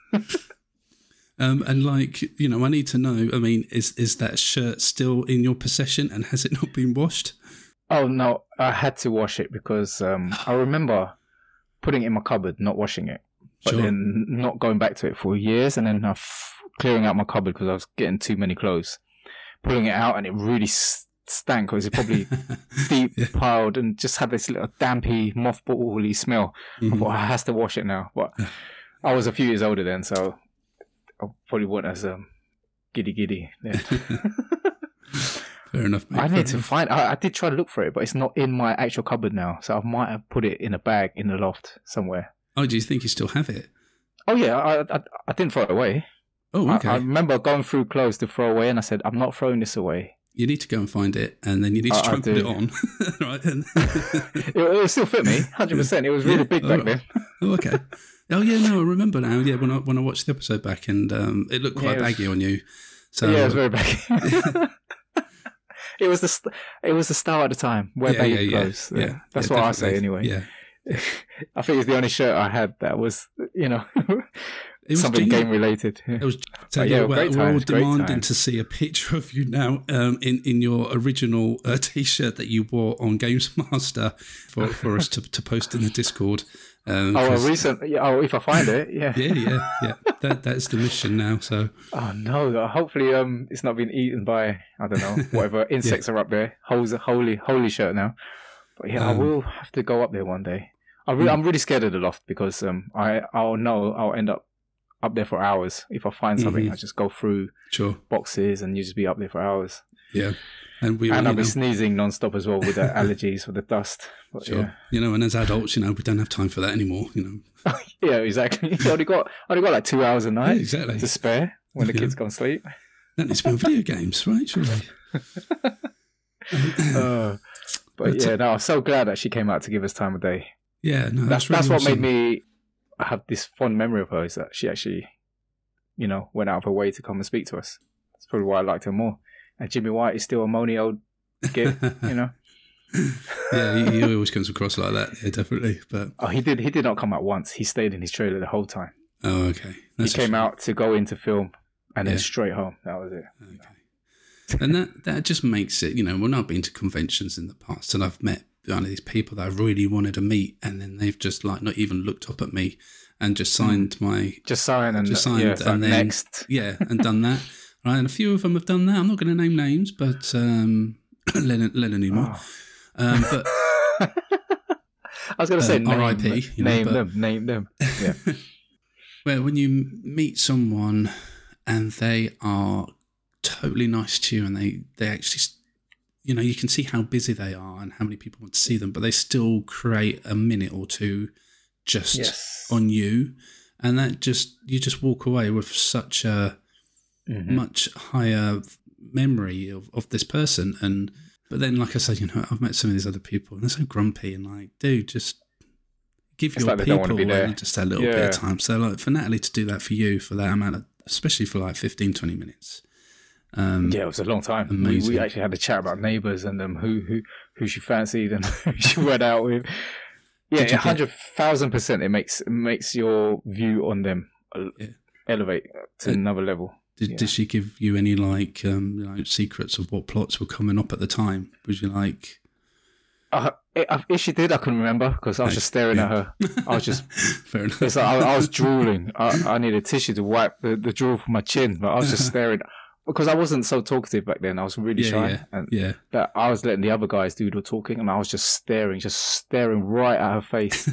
Um, and like you know, I need to know. I mean, is is that shirt still in your possession, and has it not been washed? Oh, no, I had to wash it because um, I remember putting it in my cupboard, not washing it, but Sure. then not going back to it for years, and then uh, f- clearing out my cupboard because I was getting too many clothes. Pulling it out, and it really s- stank because it probably deep Yeah. piled and just had this little dampy, mothball-y smell. I Mhm. thought, I has to wash it now. But I was a few years older then, so I probably wasn't as um, giddy-giddy then. Fair enough, mate. I fair need to enough. find. I, I did try to look for it, but it's not in my actual cupboard now. So I might have put it in a bag in the loft somewhere. Oh, do you think you still have it? Oh yeah, I I, I didn't throw it away. Oh, I- okay. I, remember going through clothes to throw away, and I said, "I'm not throwing this away." You need to go and find it, and then you need to I- try I and put do. it on, right? And It, it would still fit me, hundred percent. It was really Yeah. big back Oh. then. oh, okay. Oh, yeah. No, I remember now. Yeah, when I when I watched the episode back, and um, it looked quite Yeah, it was- baggy on you. So yeah, it was very baggy. It was the st- it was the style at the time. Wear yeah, baggy yeah, yeah, clothes. yeah. That's Yeah, what I say definitely. anyway. Yeah, I think it's the only shirt I had that was, you know, it was something genius. game related. It was. So But yeah, yeah, we're, great we're all times, great demanding times. to see a picture of you now um, in in your original uh, t-shirt that you wore on Games Master for, for us to, to post in the Discord. Um, Oh, a 'cause- recent. Yeah, oh, if I find it, yeah. yeah, yeah, yeah. That that's the mission now. So Oh no! Hopefully, um, it's not been eaten by I don't know whatever insects are up there. Holy, holy, holy shirt now. But yeah, um, I will have to go up there one day. I re- mm. I'm really scared of the loft because um, I I'll know I'll end up up there for hours. If I find something, mm-hmm. I just go through sure. boxes and you just be up there for hours. Yeah. And, we, and I'll be know, sneezing non-stop as well with the allergies, with the dust. But, sure. Yeah. You know, and as adults, you know, we don't have time for that anymore, you know. Yeah, exactly. You only got, only got like two hours a night yeah, exactly. to spare when the yeah. kids go to sleep. That needs to be on video games, right? Surely. uh, but, but yeah, no, I'm so glad that she came out to give us time of day. Yeah, no, that's, that's, really that's what awesome. made me have this fond memory of her, is that she actually, you know, went out of her way to come and speak to us. That's probably why I liked her more. And Jimmy White is still a moany old git, you know. Yeah, he, he always comes across like that. Yeah, definitely. But oh, he did. He did not come out once. He stayed in his trailer the whole time. Oh, okay. That's he came out to go into film, and yeah. then straight home. That was it. Okay. And that that just makes it. You know, well, I've been to conventions in the past, and I've met one of these people that I really wanted to meet, and then they've just like not even looked up at me and just signed mm. my just signed and just signed yeah, and then next. yeah, and done that. Right, and a few of them have done that. I'm not going to name names, but um, Lennon, Lennon anymore. Oh. Um, but I was going to say uh, R I P. Name, name know, them, name them. Yeah. Well, when you meet someone and they are totally nice to you, and they they actually, you know, you can see how busy they are and how many people want to see them, but they still create a minute or two just yes. on you, and that just you just walk away with such a Mm-hmm. much higher memory of, of this person. And but then, like I said, you know, I've met some of these other people and they're so grumpy and like, dude, just give it's your like people and just a little yeah. bit of time. So like for Natalie to do that for you for that amount of, especially for like fifteen, twenty minutes. Um, yeah, it was a long time. We, we actually had a chat about neighbours and um, who, who, who she fancied and who she went out with. Yeah, a hundred thousand percent. It makes, it makes your view on them yeah. elevate to uh, another level. Did, yeah. did she give you any like um, you know, secrets of what plots were coming up at the time? Was you like? Uh, if she did, I couldn't remember because I was just staring yeah. at her. I was just fair enough. It's like I, I was drooling. I, I needed tissue to wipe the, the drool from my chin, but I was just staring because I wasn't so talkative back then. I was really yeah, shy, yeah. and yeah. that I was letting the other guys do the talking, and I was just staring, just staring right at her face.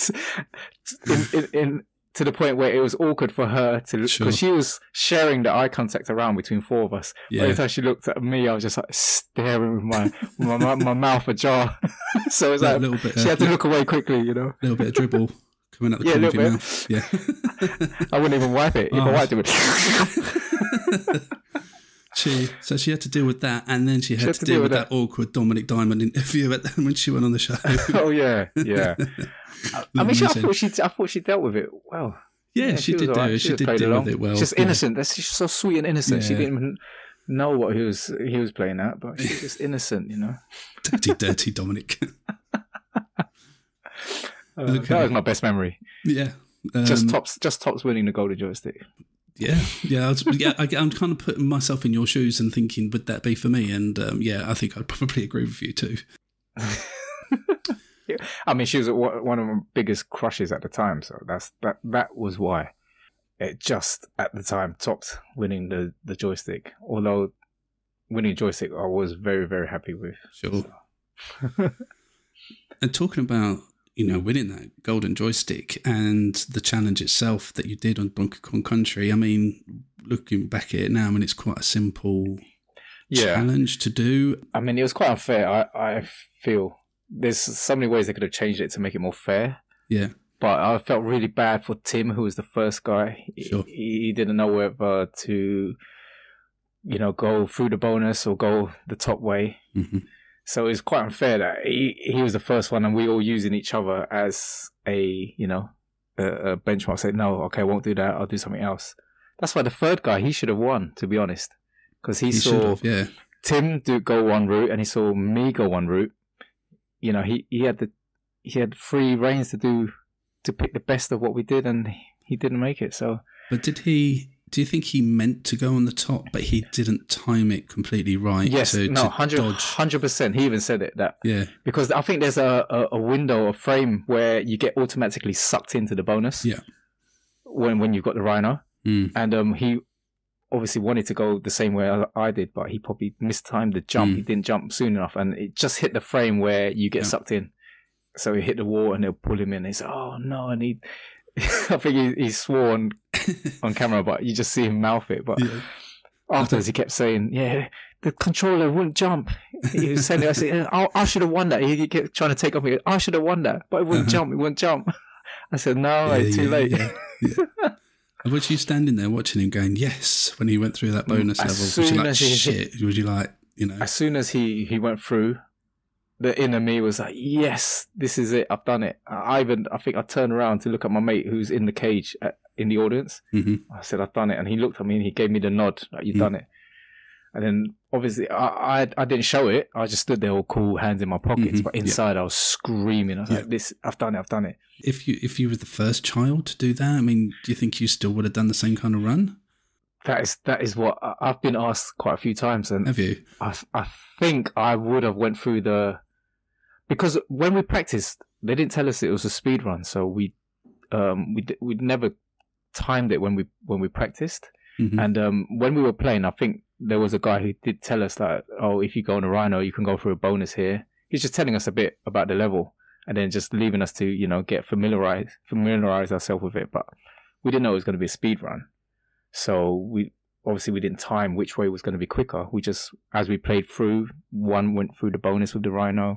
in, in, in to the point where it was awkward for her to look, because sure. she was sharing the eye contact around between four of us. Yeah. Every time she looked at me, I was just like staring with my my, my, my mouth ajar. So it was like, like bit, she uh, had to look away quickly, you know. A little bit of dribble coming out the yeah, corner of your bit. mouth. Yeah. I wouldn't even wipe it. If oh. I wiped it, She so she had to deal with that, and then she had, she had to, to deal, deal with that, that awkward Dominic Diamond interview at the, when she went on the show. Oh yeah, yeah. I, I mean, she, I thought she, I thought she dealt with it well. Yeah, yeah she, she did do. Right. She, she did deal along. with it well. She's just yeah. innocent. That's she's so sweet and innocent. Yeah. She didn't even know what he was he was playing at, but she's just innocent, you know. Dirty, dirty Dominic. uh, okay. That was my best memory. Yeah, um, just tops, just tops winning the Golden Joystick. Yeah, yeah, I was, yeah. I, I'm kind of putting myself in your shoes and thinking, would that be for me? And um, yeah, I think I'd probably agree with you too. yeah. I mean, she was one of my biggest crushes at the time, so that's that. That was why it just at the time topped winning the, the joystick. Although winning joystick, I was very very happy with. Sure. So. And talking about, you know, winning that golden joystick and the challenge itself that you did on Donkey Kong Country. I mean, looking back at it now, I mean, it's quite a simple yeah. challenge to do. I mean, it was quite unfair. I, I feel there's so many ways they could have changed it to make it more fair. Yeah. But I felt really bad for Tim, who was the first guy. Sure. He, he didn't know whether to, you know, go through the bonus or go the top way. Mm-hmm. So it's quite unfair that he, he was the first one and we all using each other as a, you know, a, a benchmark. Say, no, okay, I won't do that. I'll do something else. That's why the third guy, he should have won, to be honest. Because he, he saw yeah. Tim do go one route and he saw me go one route. You know, he, he had the he had free reins to do, to pick the best of what we did, and he didn't make it. So, But did he... Do you think he meant to go on the top, but he didn't time it completely right? Yes, to, no, to one hundred percent. He even said it. That yeah, because I think there's a, a, a window, a frame where you get automatically sucked into the bonus. Yeah, when when you've got the rhino, mm. and um, he obviously wanted to go the same way I, I did, but he probably mistimed the jump. Mm. He didn't jump soon enough, and it just hit the frame where you get yeah. sucked in. So he hit the wall, and they'll pull him in. He's like, oh no, and he, I think he, he swore on, on camera, but you just see him mouth it. But yeah. afterwards, he kept saying, yeah, the controller wouldn't jump. He was saying, I said, I, I should have won that. He kept trying to take off me. I should have won that, but it wouldn't uh-huh. jump. It wouldn't jump. I said, no, yeah, too yeah, late. Yeah, yeah. Was you standing there watching him going, yes, when he went through that bonus as level? Was you like, he, shit? Was you like, you know? As soon as he, he went through, the inner me was like, yes, this is it. I've done it. I even, I think I turned around to look at my mate who's in the cage at, in the audience. Mm-hmm. I said, I've done it. And he looked at me and he gave me the nod, like, you've mm-hmm. done it. And then obviously I, I I didn't show it. I just stood there all cool, hands in my pockets. Mm-hmm. But inside yeah. I was screaming. I was yeah. like, "This, I've done it! I've done it!" If you if you were the first child to do that, I mean, do you think you still would have done the same kind of run? That is that is what I've been asked quite a few times. And have you? I I think I would have went through the because when we practiced, they didn't tell us it was a speed run, so we um we we never timed it when we when we practiced. Mm-hmm. And um, when we were playing, I think there was a guy who did tell us that, oh, if you go on a Rhino, you can go through a bonus here. He's just telling us a bit about the level and then just leaving us to, you know, get familiarized, familiarize ourselves with it. But we didn't know it was going to be a speed run. So we obviously we didn't time which way was going to be quicker. We just, as we played through, one went through the bonus with the Rhino.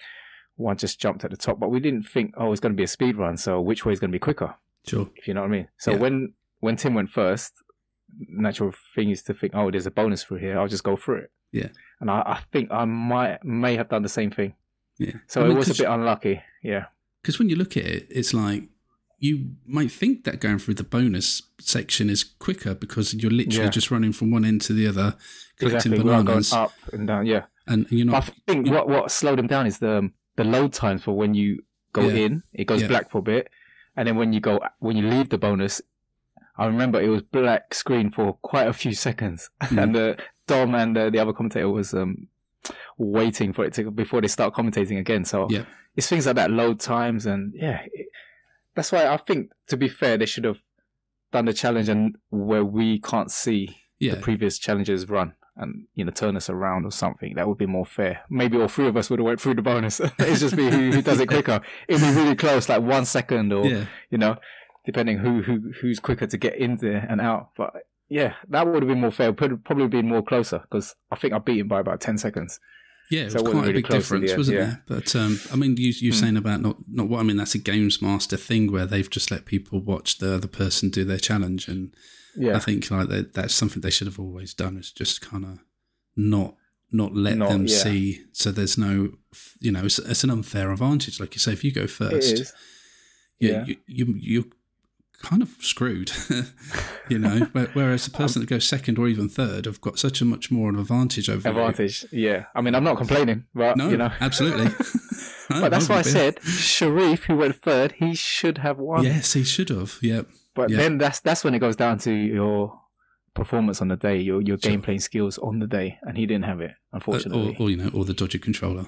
One just jumped at the top. But we didn't think, oh, it's going to be a speed run. So which way is going to be quicker? Sure. If you know what I mean. So yeah. when, when Tim went first, natural thing is to think, oh, there's a bonus through here, I'll just go through it. Yeah. And I, I think I might may have done the same thing. Yeah. So I mean, it was a bit unlucky. Yeah. Because when you look at it, it's like you might think that going through the bonus section is quicker because you're literally yeah. just running from one end to the other, collecting exactly. bananas. Going up and down, yeah. And you're not. I think what what slowed him down is the the load times for when you go yeah. in, it goes yeah. black for a bit, and then when you go when you leave the bonus. I remember it was black screen for quite a few seconds, mm. and the Dom and the, the other commentator was um, waiting for it to before they start commentating again. So yeah. it's things like that, load times, and yeah, it, that's why I think, to be fair, they should have done the challenge and where we can't see yeah. the previous challenges run, and you know turn us around or something. That would be more fair. Maybe all three of us would have went through the bonus. It's just be who, who does it quicker. It'd be really close, like one second, or yeah. you know. Depending who, who who's quicker to get in there and out. But yeah, that would have been more fair. Probably been more closer because I think I beat him by about ten seconds. Yeah, it so was it quite really a big difference, wasn't yeah. there? But um, I mean, you you mm. saying about not, not what I mean, that's a Games Master thing where they've just let people watch the other person do their challenge. And yeah. I think like they, that's something they should have always done, is just kind of not not let not, them yeah. see. So there's no, you know, it's, it's an unfair advantage. Like you say, if you go first, it is. You, yeah. you, you, you're kind of screwed, you know, whereas the person um, that goes second or even third have got such a much more an advantage over advantage you. yeah I mean, I'm not complaining, but no, you know, absolutely. No, but that's why I said Sharif, who went third, he should have won. Yes, he should have. Yeah, but yep. then that's that's when it goes down to your performance on the day, your your sure. game playing skills on the day, and he didn't have it, unfortunately. Uh, or, or you know, or the dodgy controller.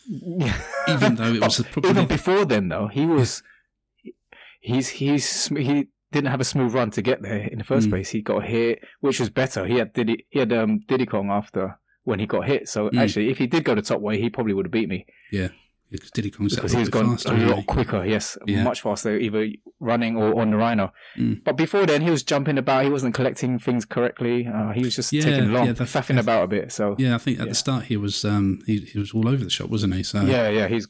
Even though it was a probably even before then, though, he was. He's he's he didn't have a smooth run to get there in the first mm. place. He got hit, which was better. He had Diddy he had um, Diddy Kong after when he got hit. So mm. actually, if he did go the top way, he probably would have beat me. Yeah, because Diddy Kong's because he's gone faster, a lot really. quicker. Yes, yeah. much faster, either running or on the Rhino. Mm. But before then, he was jumping about. He wasn't collecting things correctly. Uh, he was just yeah, taking long, yeah, faffing about a bit. So yeah, I think at yeah. the start he was um, he he was all over the shop, wasn't he? So yeah, yeah, he's.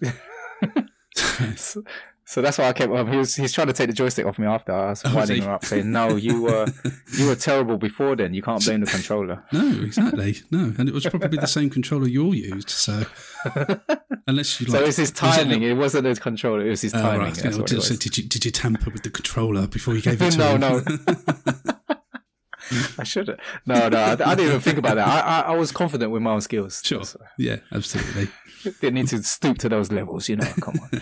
so, So that's why I kept. Um, he was. He's trying to take the joystick off me after. I was oh, winding him up, saying, "No, you were, you were terrible before then. You can't blame the controller." No, exactly. No, and it was probably the same controller you all used. So unless you, like, so it's his timing. It, it wasn't his controller. It was his timing. Oh, right. That's yeah, what it was. So did you did you tamper with the controller before you gave it to no, him? No, no. I should. No, no. I, I didn't even think about that. I, I, I was confident with my own skills. Sure. So. Yeah, absolutely. Didn't need to stoop to those levels, you know. Come on.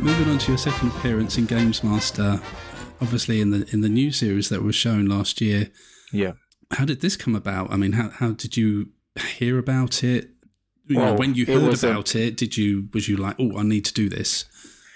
moving on to your second appearance in Games Master, obviously in the in the new series that was shown last year. Yeah. How did this come about? I mean, how how did you hear about it? You well, know, when you heard about a, it, did you was you like, oh, I need to do this?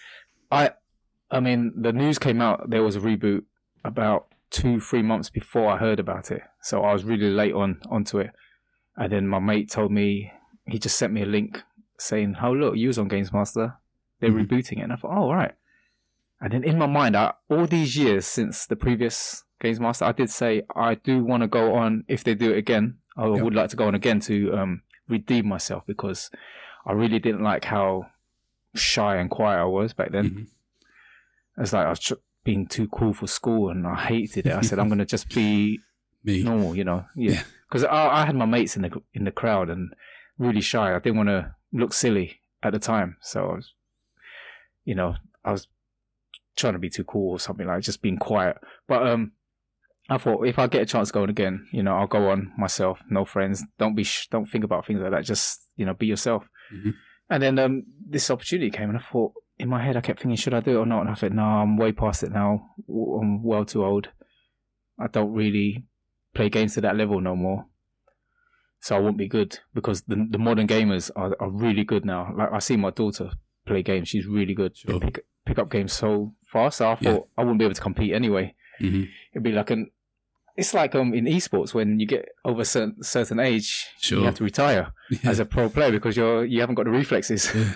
I, I mean, the news came out. There was a reboot about two, three months before I heard about it, so I was really late on onto it. And then my mate told me, he just sent me a link saying, "Oh look, you was on Games Master. They're mm-hmm. rebooting it." And I thought, "Oh, all right." And then in my mind, I, all these years since the previous Games Master, I did say I do want to go on. If they do it again, I yep. would like to go on again to um, redeem myself, because I really didn't like how shy and quiet I was back then. Mm-hmm. It's like I was tr- being too cool for school, and I hated it. I said I'm going to just be me, normal, you know. Yeah, because yeah. I, I had my mates in the in the crowd and really shy. I didn't want to look silly at the time, so I was, you know, I was trying to be too cool or something, like just being quiet. But um. I thought if I get a chance going again, you know, I'll go on myself, no friends. Don't be, sh- don't think about things like that. Just, you know, be yourself. Mm-hmm. And then um, this opportunity came, and I thought in my head, I kept thinking, should I do it or not? And I thought, no, I'm way past it now. I'm well too old. I don't really play games to that level no more. So I won't be good, because the the modern gamers are, are really good now. Like I see my daughter play games; she's really good. Sure. They pick pick up games so fast. So I thought yeah. I wouldn't be able to compete anyway. Mm-hmm. It'd be like an It's like um in esports, when you get over a certain, certain age, sure. you have to retire yeah. as a pro player because you're you haven't got the reflexes. Yeah.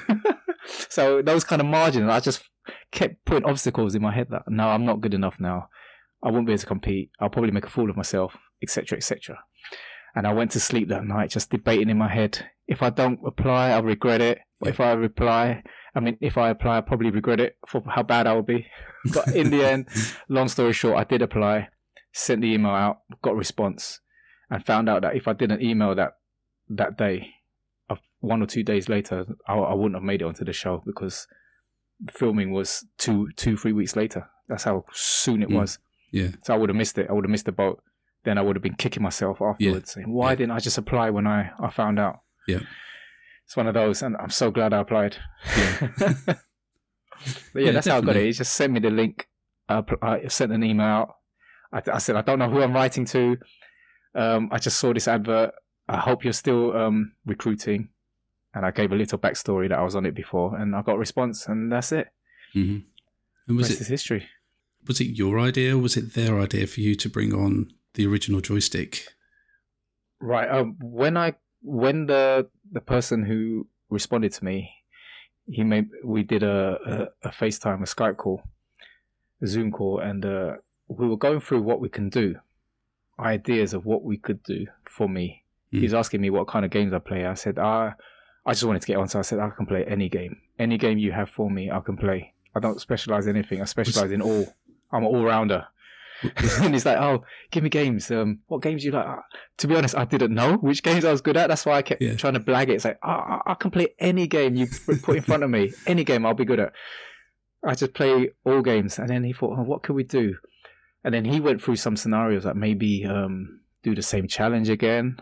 So those kind of margins, I just kept putting obstacles in my head that no, I'm not good enough now. I won't be able to compete. I'll probably make a fool of myself, et cetera, et cetera. And I went to sleep that night just debating in my head. If I don't apply, I'll regret it. But yeah. if I reply, I mean, if I apply, I'll probably regret it for how bad I will be. But in the end, long story short, I did apply. Sent the email out, got a response, and found out that if I didn't email that that day, one or two days later, I, I wouldn't have made it onto the show, because filming was two, two, three weeks later. That's how soon it mm. was. Yeah. So I would have missed it. I would have missed the boat. Then I would have been kicking myself afterwards, yeah. saying, "Why yeah. didn't I just apply when I, I found out?" Yeah. It's one of those, and I'm so glad I applied. Yeah. But yeah, yeah that's definitely. how I got it. He just sent me the link. I, I sent an email out. I, I said, I don't know who I'm writing to. Um, I just saw this advert. I hope you're still um, recruiting. And I gave a little backstory that I was on it before, and I got a response, and that's it. Mm-hmm. And was Rest it is history? Was it your idea, or was it their idea for you to bring on the original joystick? Right. Um, when I when the the person who responded to me, he made we did a a, a FaceTime, a Skype call, a Zoom call, and. Uh, we were going through what we can do, ideas of what we could do for me. Mm. He was asking me what kind of games I play. I said, ah, I just wanted to get on. So I said, I can play any game. Any game you have for me, I can play. I don't specialize in anything. I specialize in all. I'm an all-rounder. And he's like, oh, give me games. Um, what games do you like? Uh, to be honest, I didn't know which games I was good at. That's why I kept yeah. trying to blag it. It's like, oh, I, I can play any game you put in front of me. Any game I'll be good at. I just play all games. And then he thought, oh, what could we do? And then he went through some scenarios that maybe um, do the same challenge again.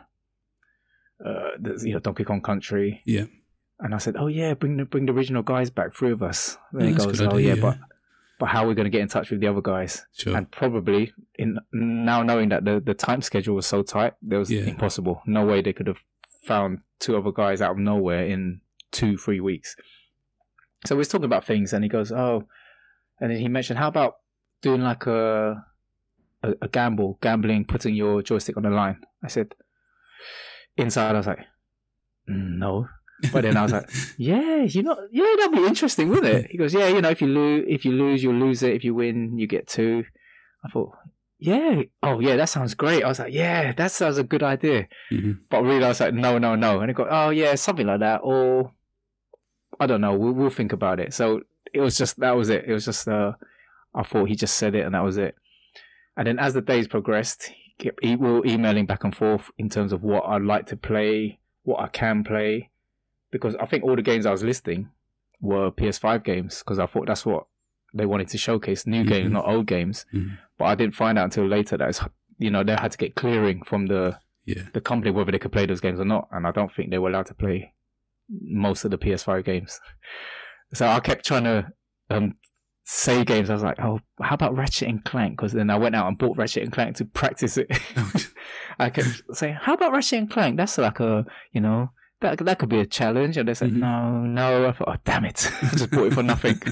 Uh, you know, Donkey Kong Country. Yeah. And I said, oh yeah, bring the bring the original guys back, three of us. Then he oh, goes, oh idea, yeah, yeah, but but how are we going to get in touch with the other guys? Sure. And probably in now knowing that the, the time schedule was so tight, that was yeah. impossible. No way they could have found two other guys out of nowhere in two, three weeks. So we was talking about things, and he goes, oh, and then he mentioned, how about doing like a A, a gamble, gambling, putting your joystick on the line. I said, inside, I was like, mm, no. But then I was like, yeah, you know, yeah, that'd be interesting, wouldn't it? He goes, yeah, you know, if you lose, if you lose, you'll lose it. If you win, you get two. I thought, yeah, oh yeah, that sounds great. I was like, yeah, that sounds a good idea. Mm-hmm. But really, I was like, no, no, no. And he goes, oh yeah, something like that, or I don't know. We'll, we'll think about it. So it was just that was it. It was just uh, I thought he just said it, and that was it. And then as the days progressed, we were emailing back and forth in terms of what I'd like to play, what I can play. Because I think all the games I was listing were P S five games, because I thought that's what they wanted to showcase, new mm-hmm. games, not old games. Mm-hmm. But I didn't find out until later that, it's, you know, they had to get clearing from the yeah. the company whether they could play those games or not. And I don't think they were allowed to play most of the P S five games. So I kept trying to um, say games. I was like, oh, how about Ratchet and Clank? Because then I went out and bought Ratchet and Clank to practice it. I kept saying, how about Ratchet and Clank? That's like a, you know, that that could be a challenge. And they said, mm-hmm. no, no. I thought, oh, damn it. I just bought it for nothing.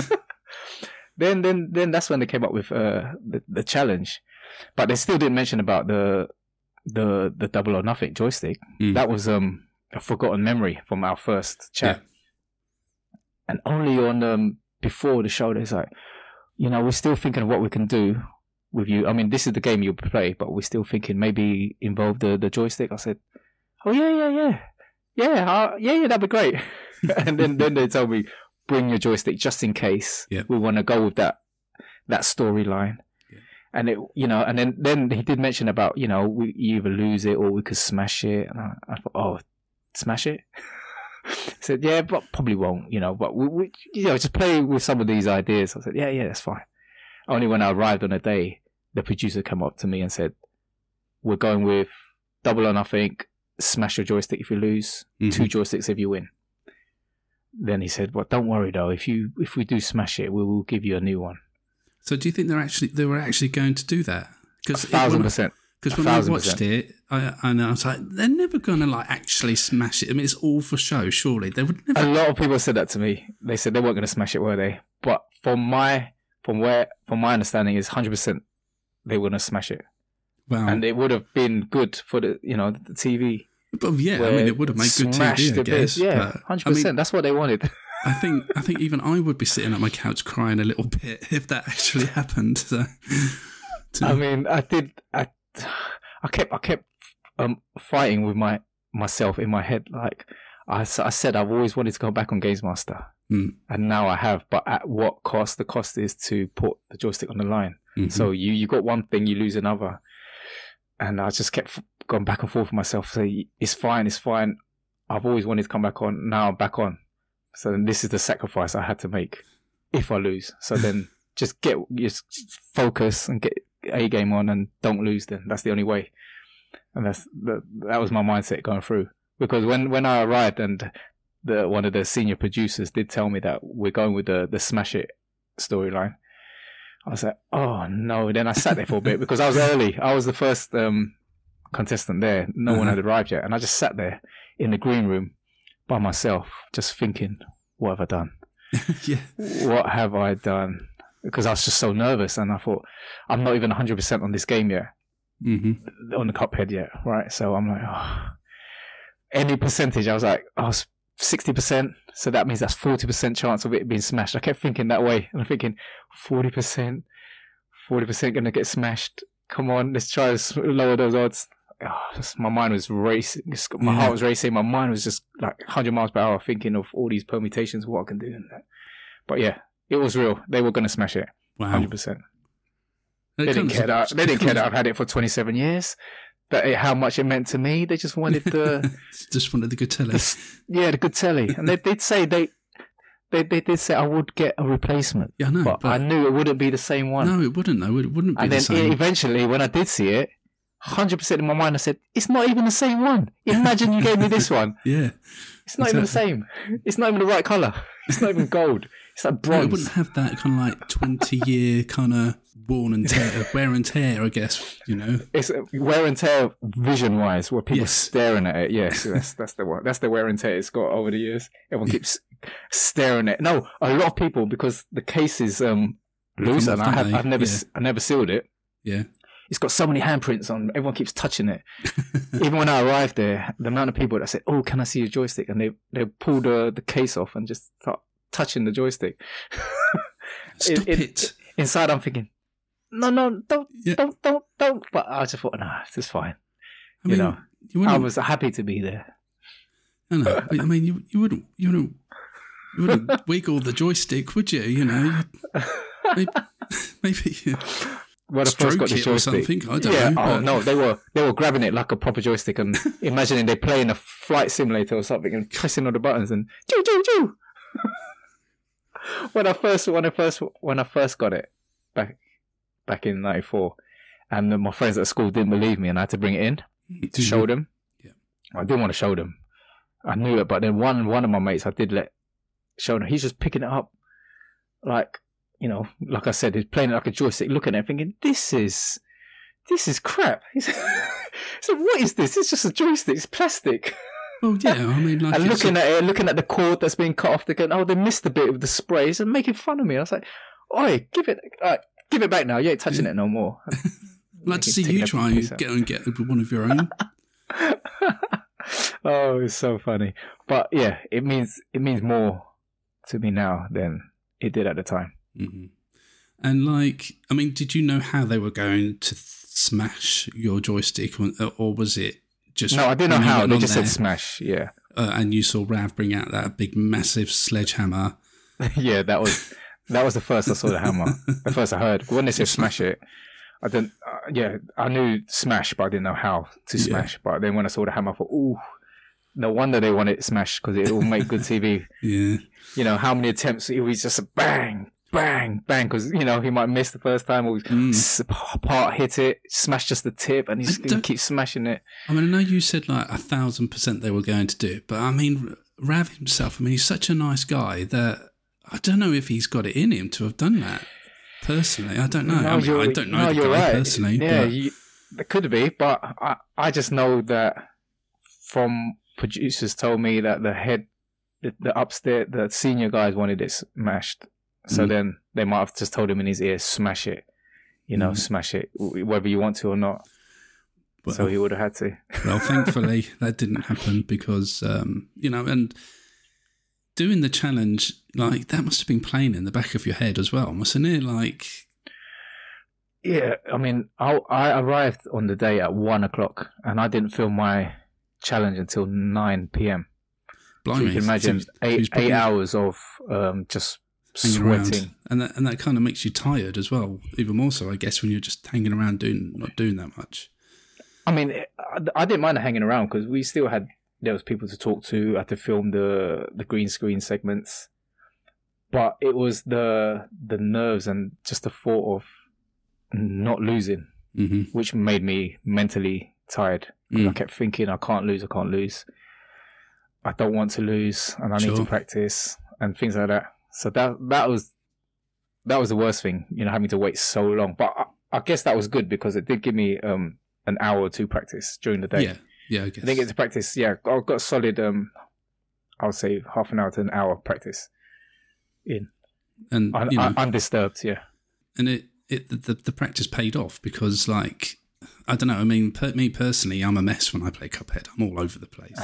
then, then, then that's when they came up with uh, the, the challenge. But they still didn't mention about the the the Double or Nothing joystick. Mm. That was um, a forgotten memory from our first chat. Yeah. And only on um, before the show, there's like, you know, we're still thinking of what we can do with you. I mean, this is the game you'll play, but we're still thinking maybe involve the, the joystick. I said, oh, yeah, yeah, yeah. Yeah, uh, yeah, yeah, that'd be great. And then, then they told me, bring your joystick just in case yeah. we want to go with that that storyline. Yeah. And it, you know, and then, then he did mention about, you know, we you either lose it or we could smash it. And I, I thought, oh, smash it? I said, yeah, but probably won't, you know, but we, we, you know, just play with some of these ideas. I said, yeah, yeah, that's fine. Only when I arrived on a day, the producer came up to me and said, we're going with Double or Nothing, smash your joystick if you lose, mm-hmm. two joysticks if you win. Then he said, well, don't worry though, if you if we do smash it, we will give you a new one. So do you think they're actually they were actually going to do that? Because a thousand percent. Because when I watched percent. it, I, and I was like, they're never going to like actually smash it. I mean, it's all for show, surely. They would never. A lot of people said that to me. They said they weren't going to smash it, were they? But from my from where from my understanding is one hundred percent they were going to smash it. Wow. And it would have been good for the you know the T V. But yeah, I mean, it would have made good T V, I guess. Yeah, one hundred percent. I mean, that's what they wanted. I think I think even I would be sitting on my couch crying a little bit if that actually happened. So, to... I mean, I did. I, I kept I kept um, fighting with my myself in my head. Like I, I said, I've always wanted to go back on Games Master, mm. and now I have. But at what cost? The cost is to put the joystick on the line. Mm-hmm. So you you got one thing, you lose another. And I just kept going back and forth with myself. Say, it's fine, it's fine. I've always wanted to come back on. Now I'm back on. So then this is the sacrifice I had to make if I lose. So then just get, just focus and get A game on and don't lose then. That's the only way. And that's that, that was my mindset going through. Because when, when I arrived and the one of the senior producers did tell me that we're going with the, the Smash It storyline, I was like, oh no. Then I sat there for a bit because I was early. I was the first um, contestant there. No uh-huh. one had arrived yet. And I just sat there in the green room by myself, just thinking, what have I done? yeah. What have I done? Because I was just so nervous. And I thought, I'm not even one hundred percent on this game yet. Mm-hmm. On the Cuphead yet. Right. So I'm like, oh. Any percentage, I was like, oh, sixty percent. So that means that's forty percent chance of it being smashed. I kept thinking that way. And I'm thinking, forty percent, forty percent going to get smashed. Come on, let's try to lower those odds. Oh, just, my mind was racing. Just, my yeah. heart was racing. My mind was just like one hundred miles per hour thinking of all these permutations, what I can do. And that. But yeah, it was real. They were going to smash it. Wow. one hundred percent. They didn't care that, they didn't care that I've had it for twenty-seven years. That it, how much it meant to me. They just wanted the just wanted the good telly. The, yeah, the good telly, and they did say they, they they did say I would get a replacement. Yeah, I know, but, but I knew it wouldn't be the same one. No, it wouldn't. though. It wouldn't be. And the then same. eventually, when I did see it, one hundred percent in my mind, I said, "It's not even the same one. Imagine you gave me this one. yeah, it's not exactly. even the same. It's not even the right color. It's not even gold. It's like bronze. No, it wouldn't have that kind of like twenty-year kind of worn and tear, wear and tear, I guess, you know. It's wear and tear vision-wise, where people yes. are staring at it. Yes, that's that's the one. That's the wear and tear it's got over the years. Everyone keeps staring at it. No, a lot of people, because the case is um, loose, and I have, I've never, yeah. I never sealed it. Yeah. It's got so many handprints on. Everyone keeps touching it. Even when I arrived there, the amount of people that said, "Oh, can I see your joystick?" and they they pull the the case off and just start touching the joystick. Stop it, it. it. Inside, I'm thinking, no, no, don't, yeah. don't, don't, don't. But I just thought, nah, this is fine. I mean, you know, you I was happy to be there. I know. I mean, you you wouldn't you wouldn't you wouldn't wiggle the joystick, would you? You know, maybe, maybe you when I first got the joystick, or something. I don't yeah, know. Oh no, they were they were grabbing it like a proper joystick and imagining they're playing a flight simulator or something and pressing on the buttons and choo choo choo. When I first, when I first, when I first got it back, back in ninety-four, and my friends at school didn't believe me, and I had to bring it in to mm-hmm. show them. Yeah, I didn't want to show them. I knew it, but then one, one of my mates, I did let show them. He's just picking it up, like, you know, like I said, he's playing it like a joystick, looking at it, thinking, this is, this is crap. He said, so what is this? It's just a joystick. It's plastic. Well, yeah, I mean, like, and looking a... at it, looking at the cord that's being cut off, they're going, oh, they missed a bit of the sprays and making fun of me. I was like, oi, give it, uh, give it back now. You ain't touching it no more. I'd like to see you try and get and get one of your own. Oh, it's so funny. But yeah, it means it means more to me now than it did at the time. Mm-hmm. And like, I mean, did you know how they were going to th- smash your joystick, or, or was it just? No, I didn't know how. They just there, said smash. Yeah. Uh, and you saw Rav bring out that big, massive sledgehammer. Yeah, that was that was the first I saw the hammer. The first I heard when they said smash it. I didn't. Uh, yeah, I knew smash, but I didn't know how to smash. Yeah. But then when I saw the hammer, I thought, ooh, no wonder they want it smashed because it will make good T V. Yeah. You know how many attempts it was just a bang, bang, bang, because you know he might miss the first time or mm. part hit it, smash just the tip, and he's gonna keep smashing it. I mean, I know you said like a thousand percent they were going to do it, but I mean, Rav himself. I mean, he's such a nice guy that I don't know if he's got it in him to have done that. Personally, I don't know. No, I, mean, I don't know no, the you're guy right. personally. Yeah, but... you, it could be, but I, I just know that from producers told me that the head, the, the upstairs, the senior guys wanted it smashed. So mm. then they might have just told him in his ear, smash it, you know, mm. smash it, whether you want to or not. Well, so he would have had to. Well, thankfully that didn't happen because, um, you know, and doing the challenge, like, that must have been playing in the back of your head as well, mustn't it? Like, yeah, I mean, I, I arrived on the day at one o'clock and I didn't film my challenge until nine p.m. Blimey. So you can imagine so eight, eight hours of um, just sweating. Around. And that, and that kind of makes you tired as well, even more so, I guess, when you're just hanging around doing not doing that much. I mean, I, I didn't mind hanging around because we still had, there was people to talk to. I had to film the, the green screen segments. But it was the the nerves and just the thought of not losing, mm-hmm. which made me mentally tired. Mm. I kept thinking, I can't lose, I can't lose. I don't want to lose, and I sure. need to practice, and things like that. So that that was that was the worst thing, you know, having to wait so long. But I, I guess that was good because it did give me um, an hour or two practice during the day. Yeah, yeah, I guess. I didn't get to practice. Yeah, I got solid. Um, I would say half an hour to an hour practice in, and un, you know, undisturbed. Yeah, and it it the the practice paid off because, like, I don't know. I mean, per, me personally, I'm a mess when I play Cuphead. I'm all over the place.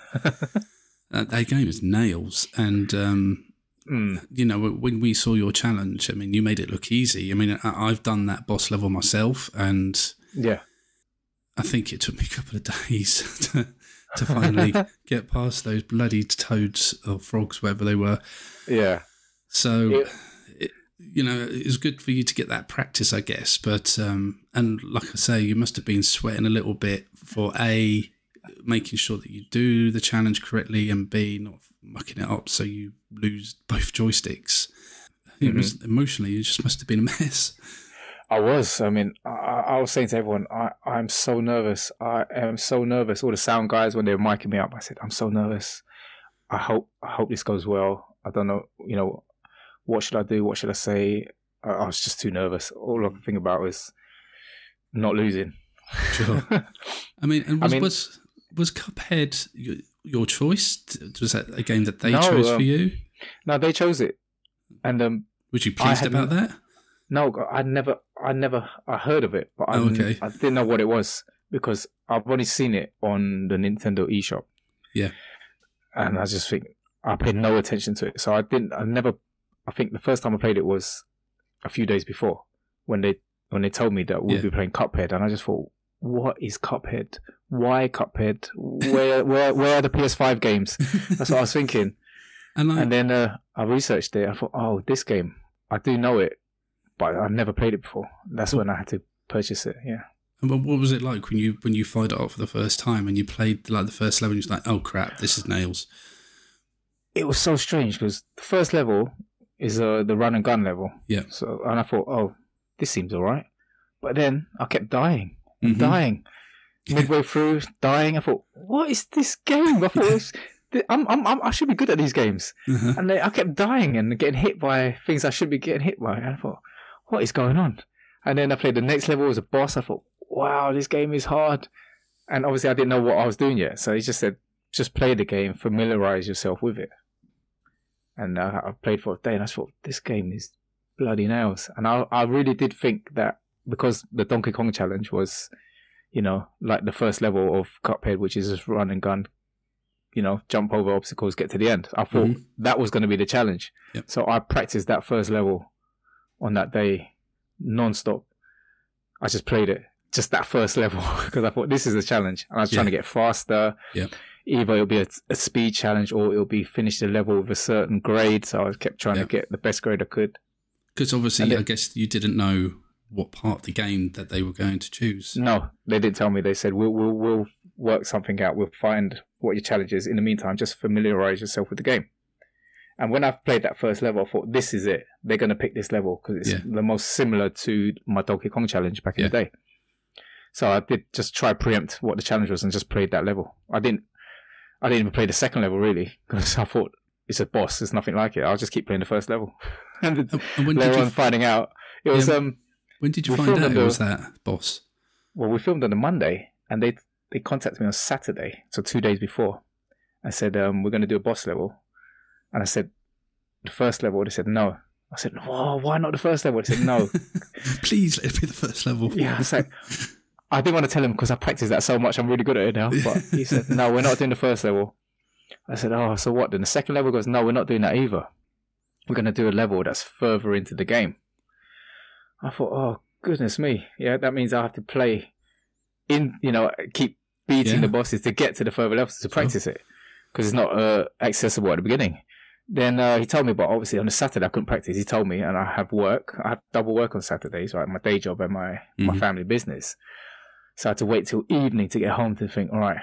uh, that game is nails, and um, mm. you know, when we saw your challenge, I mean, you made it look easy. I mean, I, I've done that boss level myself, and yeah, I think it took me a couple of days to, to finally get past those bloody toads or frogs, whatever they were. Yeah. So. It- You know, it was good for you to get that practice, I guess. But, um, and like I say, you must have been sweating a little bit for A, making sure that you do the challenge correctly, and B, not mucking it up so you lose both joysticks. It mm-hmm. was emotionally, it just must have been a mess. I was. I mean, I, I was saying to everyone, I, I'm so nervous. I am so nervous. All the sound guys, when they were micing me up, I said, I'm so nervous. I hope, I hope this goes well. I don't know, you know, what should I do? What should I say? I, I was just too nervous. All I could think about was not losing. Sure. I mean, and was, I mean, was, was Cuphead your, your choice? Was that a game that they no, chose um, for you? No, they chose it. And um, was you pleased about that? No, I never, I never, I heard of it, but I, oh, okay. I didn't know what it was because I've only seen it on the Nintendo eShop. Yeah. And I just think I paid no attention to it, so I didn't. I never. I think the first time I played it was a few days before when they when they told me that we'll yeah. be playing Cuphead, and I just thought, what is Cuphead? Why Cuphead? Where where where are the P S five games? That's what I was thinking. And, like, and then uh, I researched it. I thought, oh, this game, I do know it, but I've never played it before. That's when I had to purchase it. Yeah. And what was it like when you when you fired it up for the first time and you played like the first level and you're like, oh crap, this is nails? It was so strange because the first level is uh, the run and gun level. Yeah. So and I thought, oh, this seems all right. But then I kept dying and mm-hmm. dying. Midway through, dying. I thought, what is this game? I thought it was, I'm, I'm, I'm, I should be good at these games. Uh-huh. And they, I kept dying and getting hit by things I should be getting hit by. And I thought, what is going on? And then I played the next level as a boss. I thought, wow, this game is hard. And obviously I didn't know what I was doing yet. So he just said, just play the game, familiarize yourself with it. And uh, I played for a day and I thought, this game is bloody nails. And I, I really did think that because the Donkey Kong challenge was, you know, like the first level of Cuphead, which is just run and gun, you know, jump over obstacles, get to the end. I thought mm-hmm. that was going to be the challenge. Yep. So I practiced that first level on that day non-stop. I just played it, just that first level, because I thought this is a challenge. And I was yeah. trying to get faster. Yep. Either it'll be a, a speed challenge or it'll be finish the level with a certain grade. So I kept trying yep. to get the best grade I could. Because obviously, then, I guess you didn't know what part of the game that they were going to choose. No, they didn't tell me. They said, we'll, we'll, we'll work something out. We'll find what your challenge is. In the meantime, just familiarize yourself with the game. And when I've played that first level, I thought, this is it. They're going to pick this level because it's yeah. the most similar to my Donkey Kong challenge back in yeah. the day. So I did just try preempt what the challenge was and just played that level. I didn't I didn't even play the second level, really, because I thought, it's a boss. There's nothing like it. I'll just keep playing the first level. and and when later did you on, finding out, it was... Yeah, um. When did you find out it was that boss? Well, we filmed on a Monday, and they they contacted me on Saturday, so two days before. I said, um, we're going to do a boss level. And I said, the first level? They said, no. I said, oh, why not the first level? They said, no. Please let it be the first level. Yeah, I was like, I didn't want to tell him because I practiced that so much. I'm really good at it now. But he said, no, we're not doing the first level. I said, oh, so what? Then the second level goes, no, we're not doing that either. We're going to do a level that's further into the game. I thought, oh, goodness me. Yeah, that means I have to play in, you know, keep beating yeah. the bosses to get to the further levels to practice sure. it. Because it's not uh, accessible at the beginning. Then uh, he told me, but obviously on a Saturday I couldn't practice. He told me, and I have work. I have double work on Saturdays, right? My day job and my, mm-hmm. my family business. So I had to wait till evening to get home to think, all right,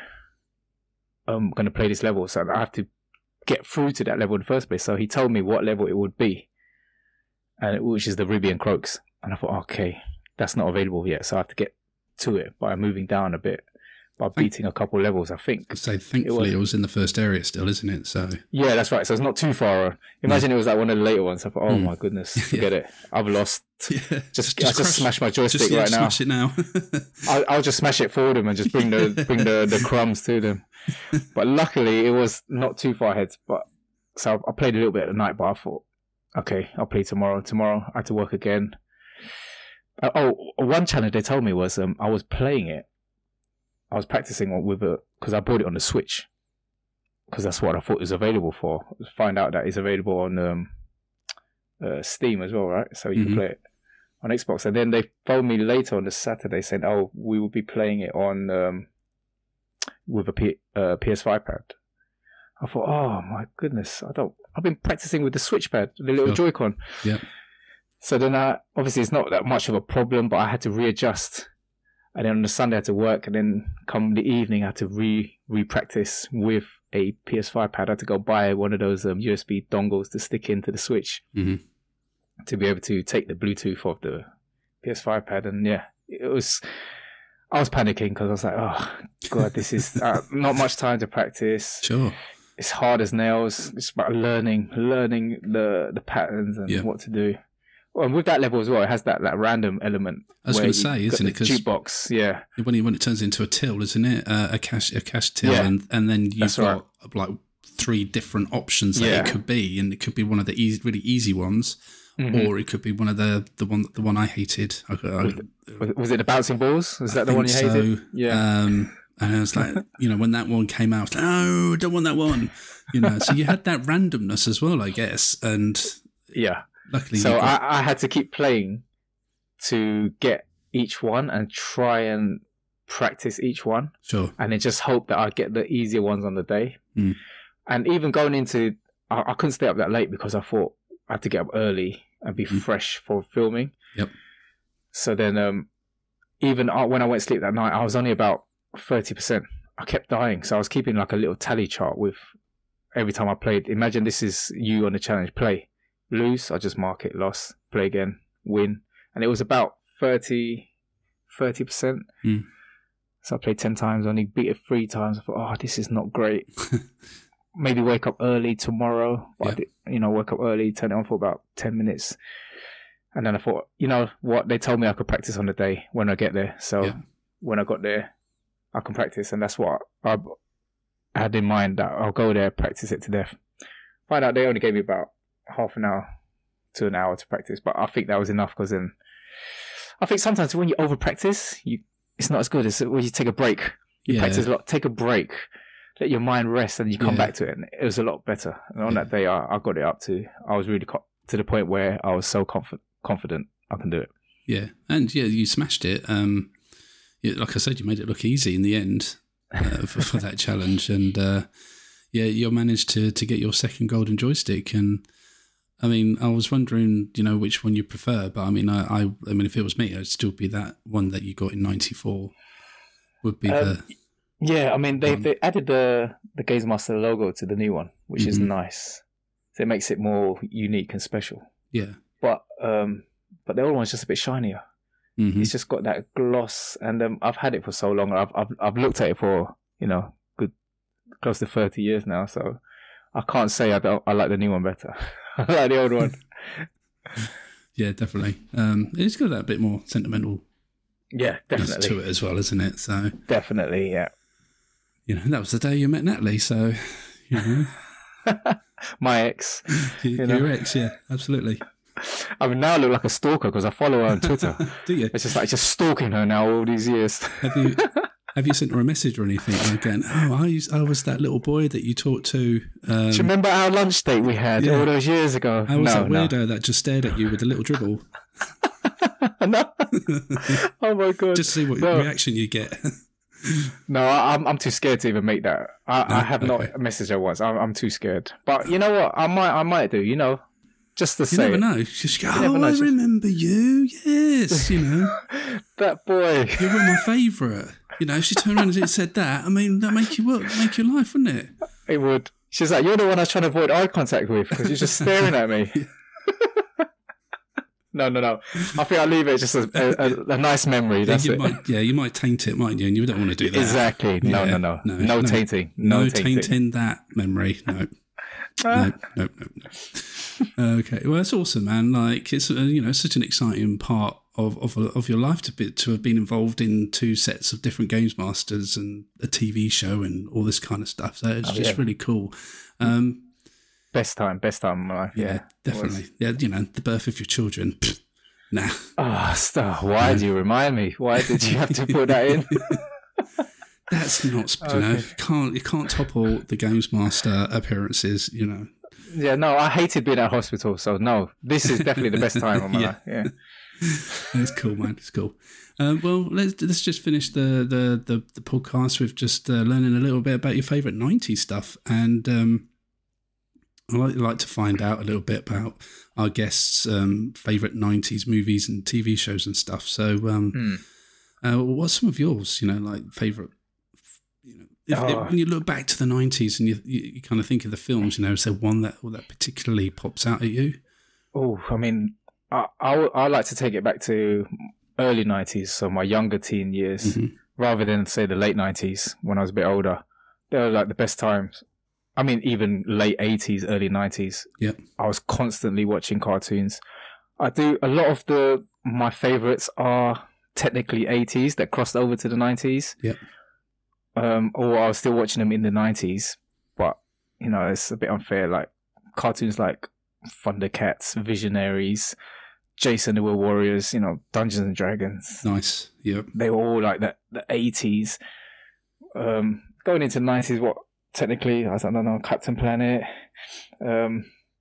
I'm going to play this level. So I have to get through to that level in the first place. So he told me what level it would be, and it, which is the Ruby and Croaks. And I thought, okay, that's not available yet. So I have to get to it by moving down a bit, by beating a couple levels, I think. So thankfully it was, it was in the first area still, isn't it? So yeah, that's right. So it's not too far. Imagine no. it was like one of the later ones. I thought, oh mm. my goodness, forget yeah. it. I've lost. Yeah. Just, just, I just smash my joystick just, yeah, right now. Smash it now. I'll, I'll just smash it for them and just bring the bring the, the crumbs to them. But luckily, it was not too far ahead. But so I played a little bit at night, but I thought, okay, I'll play tomorrow. Tomorrow I had to work again. Uh, oh, one challenge they told me was um, I was playing it. I was practicing with it because I bought it on the Switch because that's what I thought it was available for. Find out that it's available on um, uh, Steam as well, right? So you mm-hmm. can play it on Xbox. And then they phoned me later on the Saturday saying, "Oh, we will be playing it on um, with a P- uh, P S five pad." I thought, "Oh my goodness, I don't. I've been practicing with the Switch pad, the little sure. Joy-Con." Yeah. So then, I, obviously, it's not that much of a problem, but I had to readjust. And then on the Sunday I had to work, and then come the evening I had to re re practice with a P S five pad. I had to go buy one of those um, U S B dongles to stick into the Switch mm-hmm. to be able to take the Bluetooth of the P S five pad. And yeah, it was. I was panicking because I was like, "Oh God, this is uh, not much time to practice." Sure, it's hard as nails. It's about learning, learning the the patterns and yeah. what to do. Well, and with that level as well, it has that, that random element. I was going to say, isn't it? Because jukebox, yeah. When it, when it turns into a till, isn't it? Uh, a cash a cash till, yeah. and and then you've That's got right. like three different options that yeah. it could be, and it could be one of the easy, really easy ones, mm-hmm. or it could be one of the the one the one I hated. I, I, was, was it the bouncing balls? Was that the one you so. hated? Yeah. Um, and I was like, you know, when that one came out, I was like, oh, I don't want that one. You know, so you had that randomness as well, I guess, and yeah. Luckily, so got... I, I had to keep playing to get each one and try and practice each one. Sure. And then just hope that I get the easier ones on the day. Mm. And even going into, I, I couldn't stay up that late because I thought I had to get up early and be mm. fresh for filming. Yep. So then, um, even when I went to sleep that night, I was only about thirty percent. I kept dying. So I was keeping like a little tally chart with every time I played. Imagine this is you on the challenge, play. Lose, I just mark it, lost, play again, win. And it was about thirty percent. Mm. So I played ten times, only beat it three times. I thought, oh, this is not great. maybe wake up early tomorrow. Yeah. I did, you know, wake up early, turn it on for about ten minutes. And then I thought, you know what? They told me I could practice on the day when I get there. So Yeah. when I got there, I can practice. And that's what I had in mind, that I'll go there, practice it to death. Find out they only gave me about half an hour to an hour to practice. But I think that was enough, because then I think sometimes when you over practice, you it's not as good as when you take a break. You Yeah. practice a lot, take a break, let your mind rest, and you come Yeah. back to it. And it was a lot better. And on Yeah. that day, I, I got it up to, I was really co- to the point where I was so confident. confident I can do it. Yeah, and yeah, you smashed it. Um, yeah, like I said, you made it look easy in the end uh, for, for that challenge, and uh, yeah, you managed to to get your second golden joystick. And I mean, I was wondering, you know, which one you prefer, but I mean, I, I, I mean, if it was me, I'd still be that one that you got in ninety-four. Would be Um, the Yeah, I mean, they Um, they added the the Games Master logo to the new one, which is Mhm. nice. So it makes it more unique and special. yeah. But um, but the old one's just a bit shinier. Mhm. It's just got that gloss, and um, I've had it for so long. I've I've I've looked at it for, you know, good close to thirty years now. So I can't say I don't. I like the new one better. I like the old one. Yeah, definitely. Um, it's got that bit more sentimental Yeah, definitely, to it as well, isn't it? So definitely, yeah. you know, that was the day you met Natalie. So you know, My ex. you, You know. your ex, yeah, absolutely. I mean, now I look like a stalker because I follow her on Twitter. Do you? It's just like just stalking her now all these years. Have you have you sent her a message or anything? Like, going, oh, I, used, I was that little boy that you talked to. Um, Do you remember our lunch date we had yeah. all those years ago? I was no, that weirdo that just stared at you with a little dribble, no. no. Oh my god! just to see what No. reaction you get. No, I, I'm I'm too scared to even make that. I, No? I have Okay. not messaged her once. I'm I'm too scared. But you know what? I might I might do. You know, just to You say never it. know. Just go, never oh, know. I remember you. Yes, you know, that boy. you were my favourite. You know, if she turned around and said that, I mean, that make you work, make your life, wouldn't it? It would. She's like, you're the one I was trying to avoid eye contact with because you're just staring at me. No, no, no. I think I'll leave it just a, a, a nice memory. That's you it. might, yeah, you might taint it, mightn't you? And you don't want to do that. Exactly. No, Yeah. no, no, No, no. no. tainting. No, No tainting. tainting that memory. No. no, no, no, no. Okay, well, that's awesome, man. Like, it's uh, you know such an exciting part of of, of your life to be, to have been involved in two sets of different Games Masters and a T V show and all this kind of stuff. So it's Oh, just yeah. really cool. Um, Best time, best time of my life. yeah, Yeah, definitely. Yeah, you know, the birth of your children. Pfft, nah, Oh, Star, why do you remind me? Why did you have to put that in? that's not. sp- You know, Okay. you can't you can't topple the Games Master appearances. You know. Yeah, no, I hated being at hospital, so no, this is definitely the best time of my Yeah. life. Yeah. It's cool, man. It's cool. Um, well, let's let's just finish the the the, the podcast with just uh, learning a little bit about your favourite nineties stuff, and um, I'd like, like to find out a little bit about our guests' um, favourite nineties movies and T V shows and stuff. So, um, Hmm. uh, what's some of yours? You know, like favourite. You know, if, Oh. if, when you look back to the nineties and you, you you kind of think of the films, you know, is there one that or that particularly pops out at you? Oh, I mean, I, I w- I like to take it back to early nineties, so my younger teen years, Mhm. rather than say the late nineties when I was a bit older. They were like the best times. I mean, even late eighties, early nineties. Yep. I was constantly watching cartoons. I do a lot of the my favorites are technically eighties that crossed over to the nineties. Yep. Um, or I was still watching them in the nineties, but you know, it's a bit unfair. Like cartoons like Thundercats, Visionaries, Jason the Will Warriors, you know, Dungeons and Dragons. Nice. Yep. They were all like that. The eighties. Um, going into the nineties, what technically I don't know, Captain Planet. Um,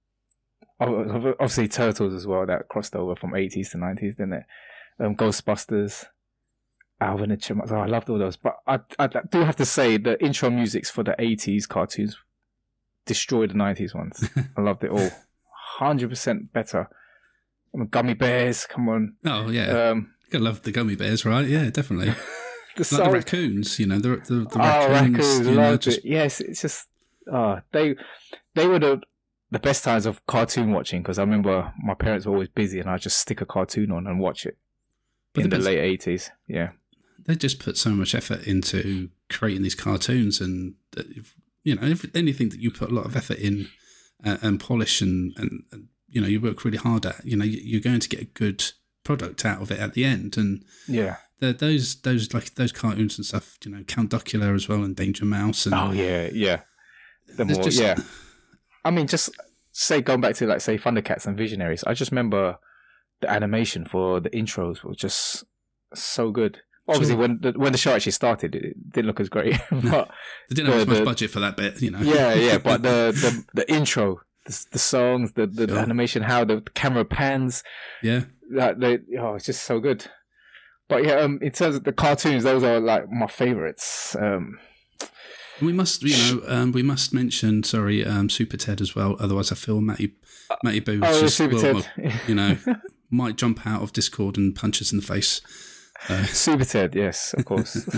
ob- obviously Turtles as well. That crossed over from eighties to nineties, didn't it? Um, Ghostbusters. Alvin and Chipmunks. Oh, I loved all those. But I, I do have to say the intro musics for the eighties cartoons destroyed the nineties ones. I loved it all. one hundred percent better. I mean, Gummy Bears, come on. Oh yeah. Um, You gotta love the gummy bears, right? Yeah, definitely. the Like soul- the raccoons, you know, the the, the oh, raccoons. raccoons, you know, loved just, it. Yes, it's just, oh, they, they were the, the best times of cartoon watching because I remember my parents were always busy and I'd just stick a cartoon on and watch it But in the the best- late eighties. Yeah. they just put so much effort into creating these cartoons, and uh, you know, if, anything that you put a lot of effort in uh, and polish and, and, and, you know, you work really hard at, you know, you're going to get a good product out of it at the end. And yeah, the, those, those, like those cartoons and stuff, you know, Count Duckula as well and Danger Mouse. And, oh, yeah, yeah. The more, just, yeah. I mean, just say, going back to, like, say, Thundercats and Visionaries, I just remember the animation for the intros was just so good. Obviously, sure. when the when the show actually started, it didn't look as great. But they didn't have the, as much the, budget for that bit, you know. Yeah, yeah, but the the, the intro, the, the songs, the, the sure. animation, how the camera pans, yeah, that they oh, it's just so good. But yeah, um, in terms of the cartoons, those are like my favorites. Um, we must, you know, um, we must mention, sorry, um, Super Ted as well. Otherwise, I feel Matty Matty Boo, oh, just, Super well, Ted. you know, might jump out of Discord and punch us in the face. Uh, Super Ted, yes, of course.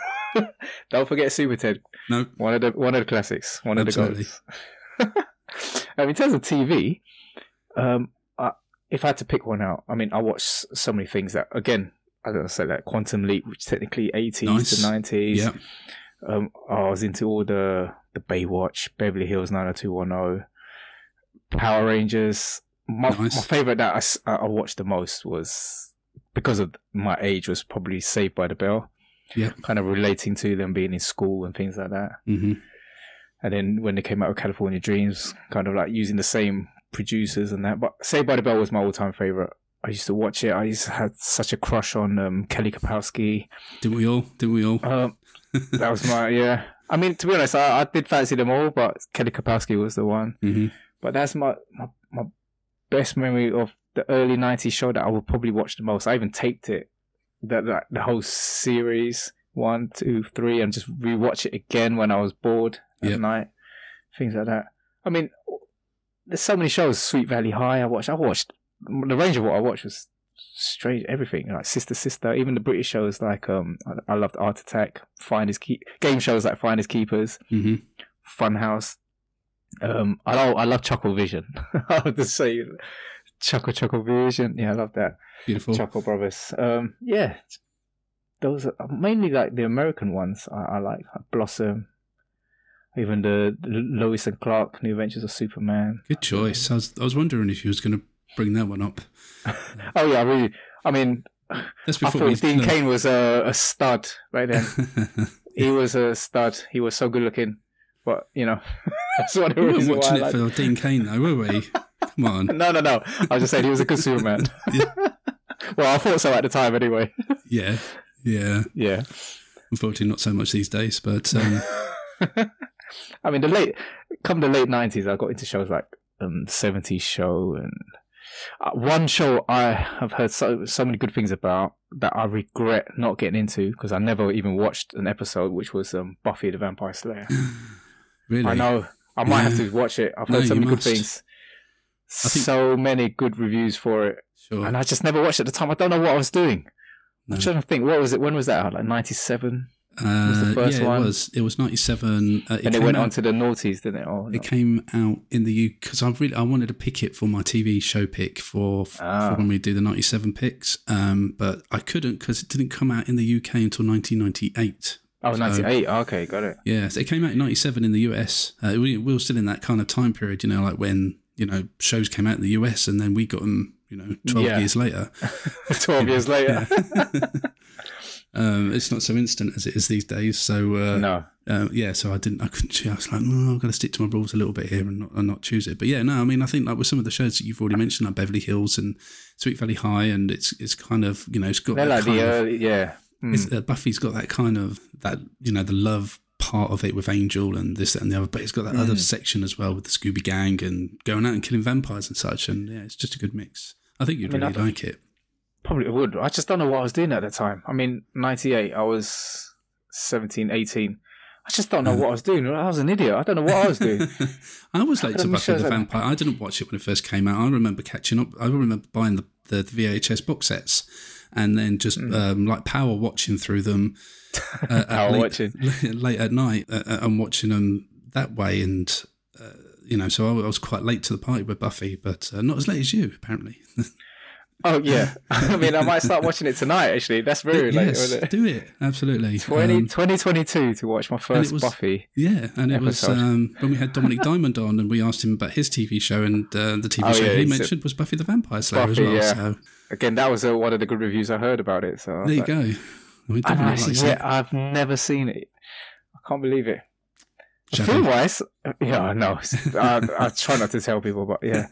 Don't forget Super Ted. No, one of the one of the classics, one absolutely. of the goals. um, in terms of T V, um, I, if I had to pick one out, I mean, I watched so many things that, again, as I said, like Quantum Leap, which is technically eighties nice. to nineties. Yeah. Um, I was into all the the Baywatch, Beverly Hills nine oh two one oh, Power Rangers. My nice. my favorite that I, I watched the most was, because of my age, was probably Saved by the Bell. Yeah, kind of relating to them being in school and things like that. Mm-hmm. And then when they came out with California Dreams, kind of like using the same producers and that. But Saved by the Bell was my all-time favorite. I used to watch it. I used to have such a crush on um, Kelly Kapowski. Didn't we all? Didn't we all? Um, that was my, yeah. I mean, to be honest, I, I did fancy them all, but Kelly Kapowski was the one. Mm-hmm. But that's my, my my best memory of the early nineties show that I would probably watch the most. I even taped it, that, that the whole series, one, two, three, and just rewatch it again when I was bored at yep. night. Things like that. I mean, there's so many shows. Sweet Valley High, I watched. I watched, the range of what I watched was strange, everything, like Sister Sister, even the British shows like um I, I loved Art Attack, Finders Keep, game shows like Finders Keepers, mm-hmm. Funhouse. um I love I love Chuckle Vision. I would just say Chuckle Chuckle Vision, yeah, I love that. Beautiful. Chuckle Brothers. Um yeah, those are mainly like the American ones. I, I like Blossom, even the, the Lois and Clark, New Adventures of Superman. Good choice. I was I was wondering if you was going to bring that one up. Oh yeah, I really. I mean, That's I before thought we, Dean no. Cain was a, a stud right then. He was a stud. He was so good looking. But you know, that's one of the We weren't reasons why watching I it like... for Dean Cain though, were we? Come on. No, no, no. I was just saying he was a good Superman. Yeah. Well, I thought so at the time, anyway. Yeah, yeah, yeah. Unfortunately, not so much these days. But um... I mean, the late, come the late nineties, I got into shows like um, seventies Show, and uh, one show I have heard so so many good things about that I regret not getting into because I never even watched an episode, which was um, Buffy the Vampire Slayer. Really? I know. I might yeah. have to watch it. I've heard No, so you many must. good things. think- So many good reviews for it. Sure. And I just never watched it at the time. I don't know what I was doing. No. I'm trying to think. What was it? When was that out? Like ninety-seven? Uh, was the first yeah, one? it was. It was ninety-seven. Uh, it And it came went out, on to the noughties, didn't it? Oh, It came out in the U because I really I wanted to pick it for my T V show pick for, Ah. for when we do the ninety-seven picks, um, but I couldn't because it didn't come out in the U K until nineteen ninety-eight. Oh, So- ninety-eight. Okay, got it. Yeah, so it came out in ninety-seven in the U S. Uh, we, we were still in that kind of time period, you know, like when you know shows came out in the U S and then we got them, you know, twelve Yeah. years later. twelve years later. Um, it's not so instant as it is these days. So uh, No. uh, yeah, so I didn't. I couldn't. choose. I was like, no, I've got to stick to my rules a little bit here and not, and not choose it. But yeah, no, I mean, I think like with some of the shows that you've already mentioned, like Beverly Hills and Sweet Valley High, and it's it's kind of you know it's got They're that like kind the of, early, yeah. Mm. it's, uh, Buffy's got that kind of that you know the love part of it with Angel and this that, and the other, but it's got that Mm. other section as well with the Scooby Gang and going out and killing vampires and such. And yeah, it's just a good mix. I think you'd I mean, really I- like it. Probably would. I just don't know what I was doing at the time. I mean, ninety-eight, I was seventeen, eighteen. I just don't know what I was doing. I was an idiot. I don't know what I was doing. I was late How to come Buffy shows the like- Vampire. I didn't watch it when it first came out. I remember catching up. I remember buying the, the V H S box sets and then just Mm. um, like power watching through them. Uh, at Power late, watching. late at night uh, uh, and watching them that way. And, uh, you know, so I was quite late to the party with Buffy, but uh, not as late as you, apparently. Oh yeah, I mean, I might start watching it tonight. Actually, that's very yes, late. do it absolutely. twenty, Um, twenty twenty-two to watch my first was, Buffy. Yeah, and it episode. was um, when we had Dominic Diamond on, and we asked him about his T V show, and uh, the T V oh, show yeah, he he mentioned was Buffy the Vampire Slayer Buffy, as well. Yeah. So again, that was uh, one of the good reviews I heard about it. So there you like, go. We and actually, likes yeah, it. I've never seen it. I can't believe it. Shall Film we? wise, yeah, no, I, I try not to tell people, but yeah.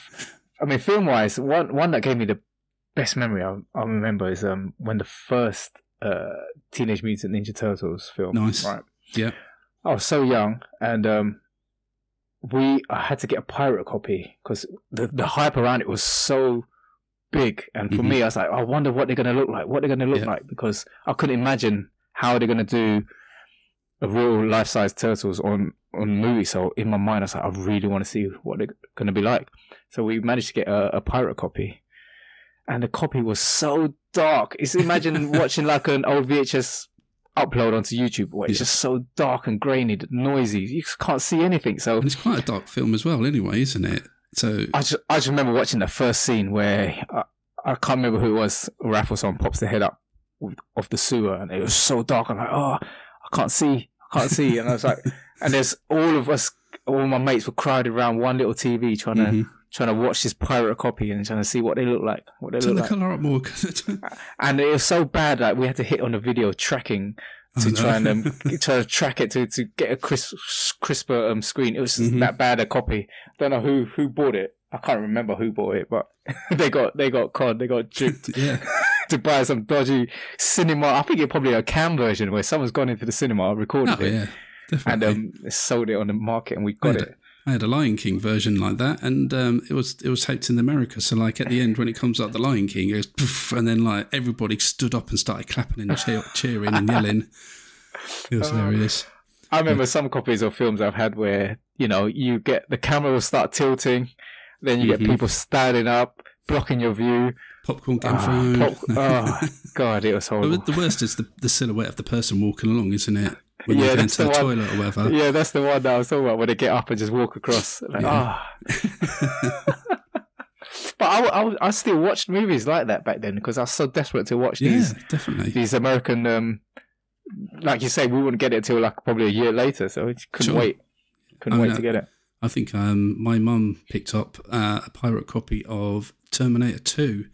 I mean, film wise, one one that gave me the best memory I, I remember is um when the first uh, Teenage Mutant Ninja Turtles film. Nice. Right. Yeah. I was so young, and um, we I had to get a pirate copy because the the hype around it was so big, and for Mhm. me, I was like, I wonder what they're going to look like. What they're going to look Yeah. like, because I couldn't imagine how they're going to do a real life size turtles on on movie. So in my mind, I was like, I really want to see what they're going to be like. So we managed to get a, a pirate copy, and the copy was so dark. It's imagine watching like an old V H S upload onto YouTube where it's Yeah. just so dark and grainy, noisy. You just can't see anything. So And it's quite a dark film as well, anyway, isn't it? So I just I just remember watching the first scene where I, I can't remember who it was. Raffleson pops the head up of the sewer, and it was so dark. I'm like, oh, I can't see, I can't see. And I was like, and there's all of us, all my mates were crowded around one little T V trying to Mhm. trying to watch this pirate copy and trying to see what they look like, what they turn look the like. colour up more. And it was so bad that we had to hit on the video tracking to Oh, no. try and um, try to track it to, to get a crisp, crisper um, screen. It was just Mhm. that bad a copy. Don't know who who bought it. I can't remember who bought it, but they got they got conned. They got duped yeah. to buy some dodgy cinema. I think it probably a cam version where someone's gone into the cinema, recorded Oh, it, yeah. and Definitely. um, sold it on the market, and we I got had, it. a, I had a Lion King version like that, and um, it was it was taped in America. So like at the end when it comes up, the Lion King goes, poof, and then like everybody stood up and started clapping and cheer, cheering and yelling. It was Oh. hilarious. I remember some copies of films I've had where, you know, you get the camera will start tilting, then you Mhm. get people standing up, blocking your view. Popcorn getting Ah, thrown. pop- oh, God, it was Well, horrible. the worst is the, the silhouette of the person walking along, isn't it? When Yeah, they go that's into the, the one. toilet or whatever. Yeah, that's the one that I was talking about, where they get up and just walk across. Like, Yeah. ah. But I, I, I still watched movies like that back then because I was so desperate to watch Yeah, these definitely. these American, um, like you say, we wouldn't get it until like probably a year later, so we couldn't Sure. wait. Couldn't I wait know. to get it. I think um, my mum picked up uh, a pirate copy of Terminator two.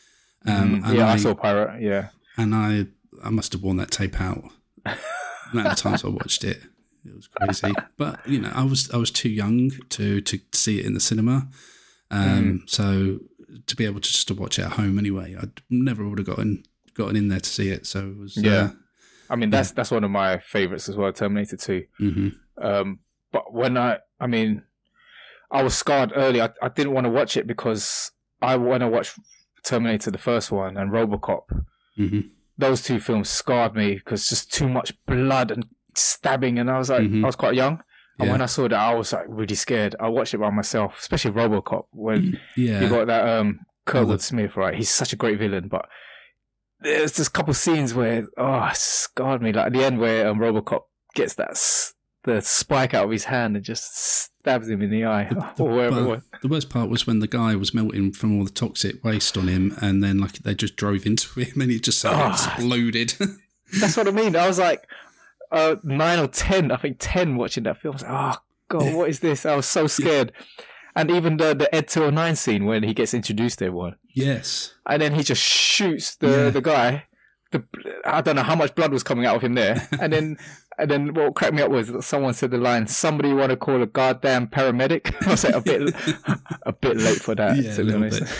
Um, Mm, and yeah, I, I, saw Pirate, yeah. and I, I must have worn that tape out. The amount of times I watched it, it was crazy. But you know, I was I was too young to to see it in the cinema, um, so to be able to just to watch it at home anyway, I never would have gotten gotten in there to see it. So it was Yeah. I mean, that's that's one of my favourites as well, Terminator two. Uh, mhm. Um, but when I, I mean, I was scarred early. I, I didn't want to watch it because I want to watch Terminator, the first one, and RoboCop. Mhm. Those two films scarred me because just too much blood and stabbing. And I was like, Mhm. I was quite young. And Yeah. when I saw that, I was like really scared. I watched it by myself, especially RoboCop, when Yeah. you got that um, Kurtwood Oh, the- Smith, right? He's such a great villain, but there's just a couple scenes where, oh, it scarred me. Like at the end where um, RoboCop gets that s- the spike out of his hand and just stabs him in the eye, The- or wherever it but was. the worst part was when the guy was melting from all the toxic waste on him, and then like they just drove into him, and he just like, Oh. exploded. That's what I mean. I was like uh, nine or ten, I think ten, watching that film. I was like, oh God, what is this? I was so scared. And even the the Ed two oh nine scene when he gets introduced to everyone, Yes. and then he just shoots the Yeah. the guy. The I don't know how much blood was coming out of him there, and then and then what cracked me up was that someone said the line, "Somebody want to call a goddamn paramedic." I was like a bit a bit late for that, Yeah, to a be little honest. bit.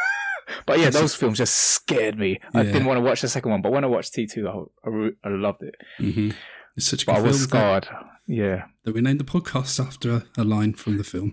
But yeah, those films just scared me. I Yeah. didn't want to watch the second one, but when I watched T two, I, I, re- I loved it. hmm It's such a But good I was film that, scarred. Yeah, that we named the podcast after a, a line from the film.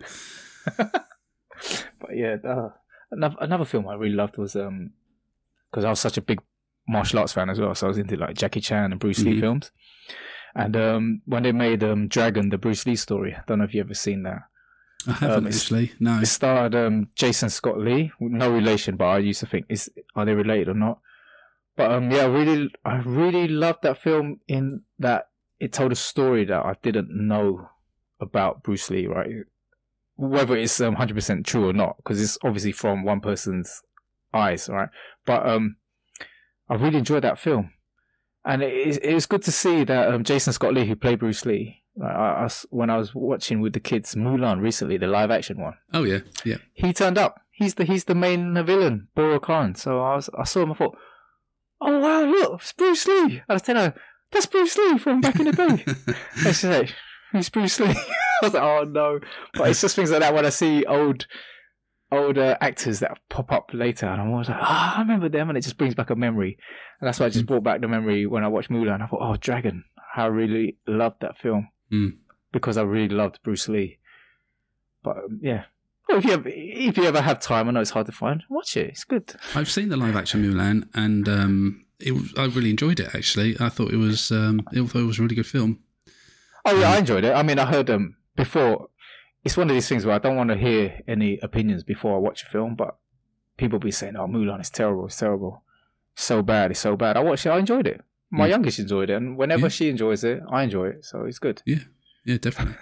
but yeah, uh, another another film I really loved was um because I was such a big martial arts fan as well, so I was into like Jackie Chan and Bruce Lee Mhm. films. And um when they made um Dragon, the Bruce Lee story, I don't know if you ever seen that. I haven't Um, it's- actually. No. It starred um, Jason Scott Lee, no relation, but I used to think, is are they related or not? But um, yeah, I really, I really loved that film in that it told a story that I didn't know about Bruce Lee, right? Whether it's um, one hundred percent true or not, because it's obviously from one person's eyes, right? But um, I really enjoyed that film, and it, it was good to see that um, Jason Scott Lee, who played Bruce Lee, like, I, I, when I was watching with the kids Mulan recently, the live action one. Oh yeah, yeah. He turned up. He's the he's the main villain, Boro Khan. So I was I saw him. I thought, oh wow, look, it's Bruce Lee. I was telling her, that's Bruce Lee from back in the day. And she's like, who's Bruce Lee? I was like, oh no. But it's just things like that when I see old old uh, actors that pop up later, and I'm always like, ah, oh, I remember them, and it just brings back a memory. And that's why I just brought back the memory when I watched Mulan. I thought, oh, Dragon. I really loved that film mm. because I really loved Bruce Lee. But um, yeah. Well, if you ever, if you ever have time, I know it's hard to find, watch it. It's good. I've seen the live action Mulan, and um, it was, I really enjoyed it. Actually, I thought it was, um, I thought it was a really good film. Oh yeah, I enjoyed it. I mean, I heard them um, before. It's one of these things where I don't want to hear any opinions before I watch a film, but people be saying, "Oh, Mulan is terrible. It's terrible. It's so bad. It's so bad." I watched it. I enjoyed it. My mm. youngest enjoyed it, and whenever yeah. she enjoys it, I enjoy it. So it's good. Yeah, yeah, definitely.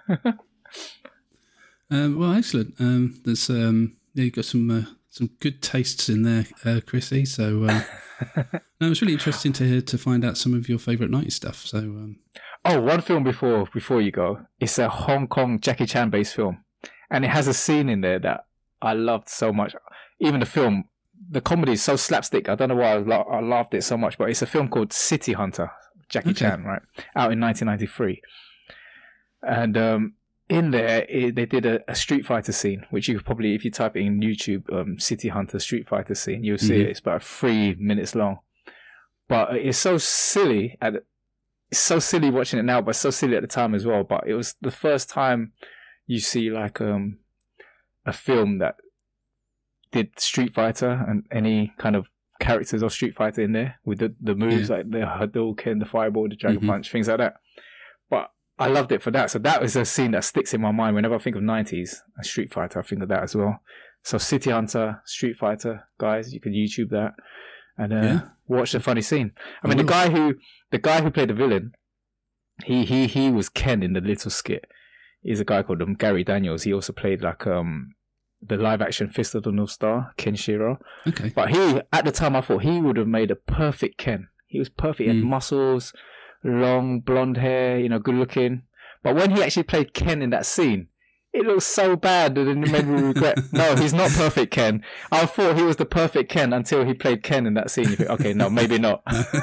Um, well, excellent. Um, there's um, yeah, you've got some uh, some good tastes in there, uh, Chrissy. So uh, no, it was really interesting to hear to find out some of your favourite nineties stuff. So um, oh, one film before before you go, it's a Hong Kong Jackie Chan based film, and it has a scene in there that I loved so much. Even the film, the comedy is so slapstick. I don't know why I, la- I laughed it so much, but it's a film called City Hunter, Jackie okay. Chan, right, out in nineteen ninety-three, and um. In there, it, they did a, a Street Fighter scene, which you could probably, if you type it in YouTube, um, City Hunter Street Fighter scene, you'll see mm-hmm. it. It's about three minutes long. But it's so silly. At, it's so silly watching it now, but so silly at the time as well. But it was the first time you see like um, a film that did Street Fighter and any kind of characters of Street Fighter in there with the, the moves yeah. like the Hadouken, the Fireball, the Dragon mm-hmm. Punch, things like that. But I loved it for that. So that was a scene that sticks in my mind whenever I think of nineties and Street Fighter. I think of that as well. So City Hunter, Street Fighter, guys, you can YouTube that and uh, yeah. watch the funny scene. I mean, the guy who the guy who played the villain, he he he was Ken in the little skit. He's a guy called um, Gary Daniels. He also played like um the live action Fist of the North Star, Ken Shiro. Okay. But he at the time I thought he would have made a perfect Ken. He was perfect. He had mm. muscles. Long blonde hair, you know, good looking. But when he actually played Ken in that scene, it looked so bad that it made me regret. No, he's not perfect Ken. I thought he was the perfect Ken until he played Ken in that scene. You think, okay, no, maybe not.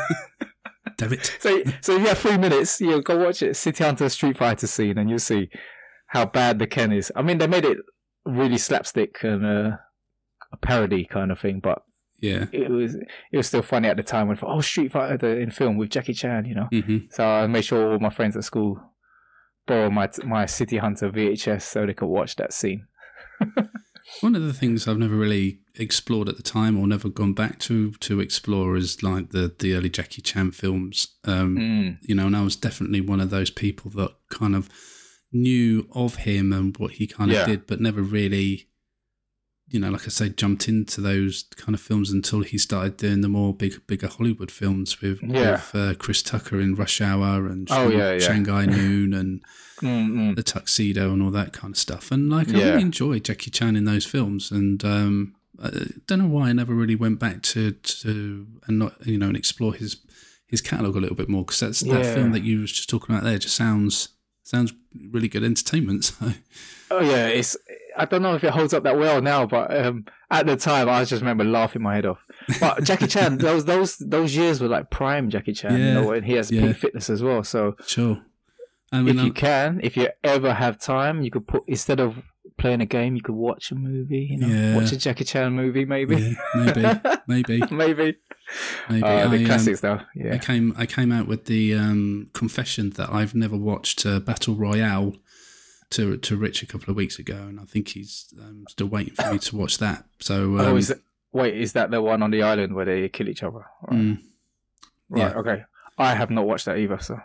Damn it. So, so if you have three minutes, you know, go watch it. City Hunter Street Fighter scene, and you'll see how bad the Ken is. I mean, they made it really slapstick and uh, a parody kind of thing, but. Yeah, it was it was still funny at the time when oh Street Fighter in film with Jackie Chan, you know. Mm-hmm. So I made sure all my friends at school borrow my my City Hunter V H S so they could watch that scene. One of the things I've never really explored at the time or never gone back to to explore is like the the early Jackie Chan films. Um, mm. You know, and I was definitely one of those people that kind of knew of him and what he kind of yeah. did, but never really. You know, like I say, jumped into those kind of films until he started doing the more big, bigger Hollywood films with, yeah. with uh, Chris Tucker in Rush Hour and oh, Shang- yeah, yeah. Shanghai Noon and mm-hmm. The Tuxedo and all that kind of stuff. And like, I yeah. really enjoyed Jackie Chan in those films. And um, I don't know why I never really went back to, to and not, you know, and explore his his catalogue a little bit more because that's yeah. that film that you was just talking about there just sounds sounds really good entertainment. So. Oh yeah, it's. I don't know if it holds up that well now, but um, at the time I just remember laughing my head off. But Jackie Chan, those those those years were like prime Jackie Chan, yeah, you know, and he has yeah. peak fitness as well. So sure, I mean, if I'm, you can, if you ever have time, you could put instead of playing a game, you could watch a movie. You know, yeah. watch a Jackie Chan movie, maybe, yeah, maybe, maybe, maybe. Maybe uh, the I, classics, um, though. Yeah, I came I came out with the um, confession that I've never watched uh, Battle Royale. To, to Rich a couple of weeks ago, and I think he's um, still waiting for me to watch that. So, um, oh, is that, wait, is that the one on the island where they kill each other? Right, mm, right yeah. Okay. I have not watched that either, so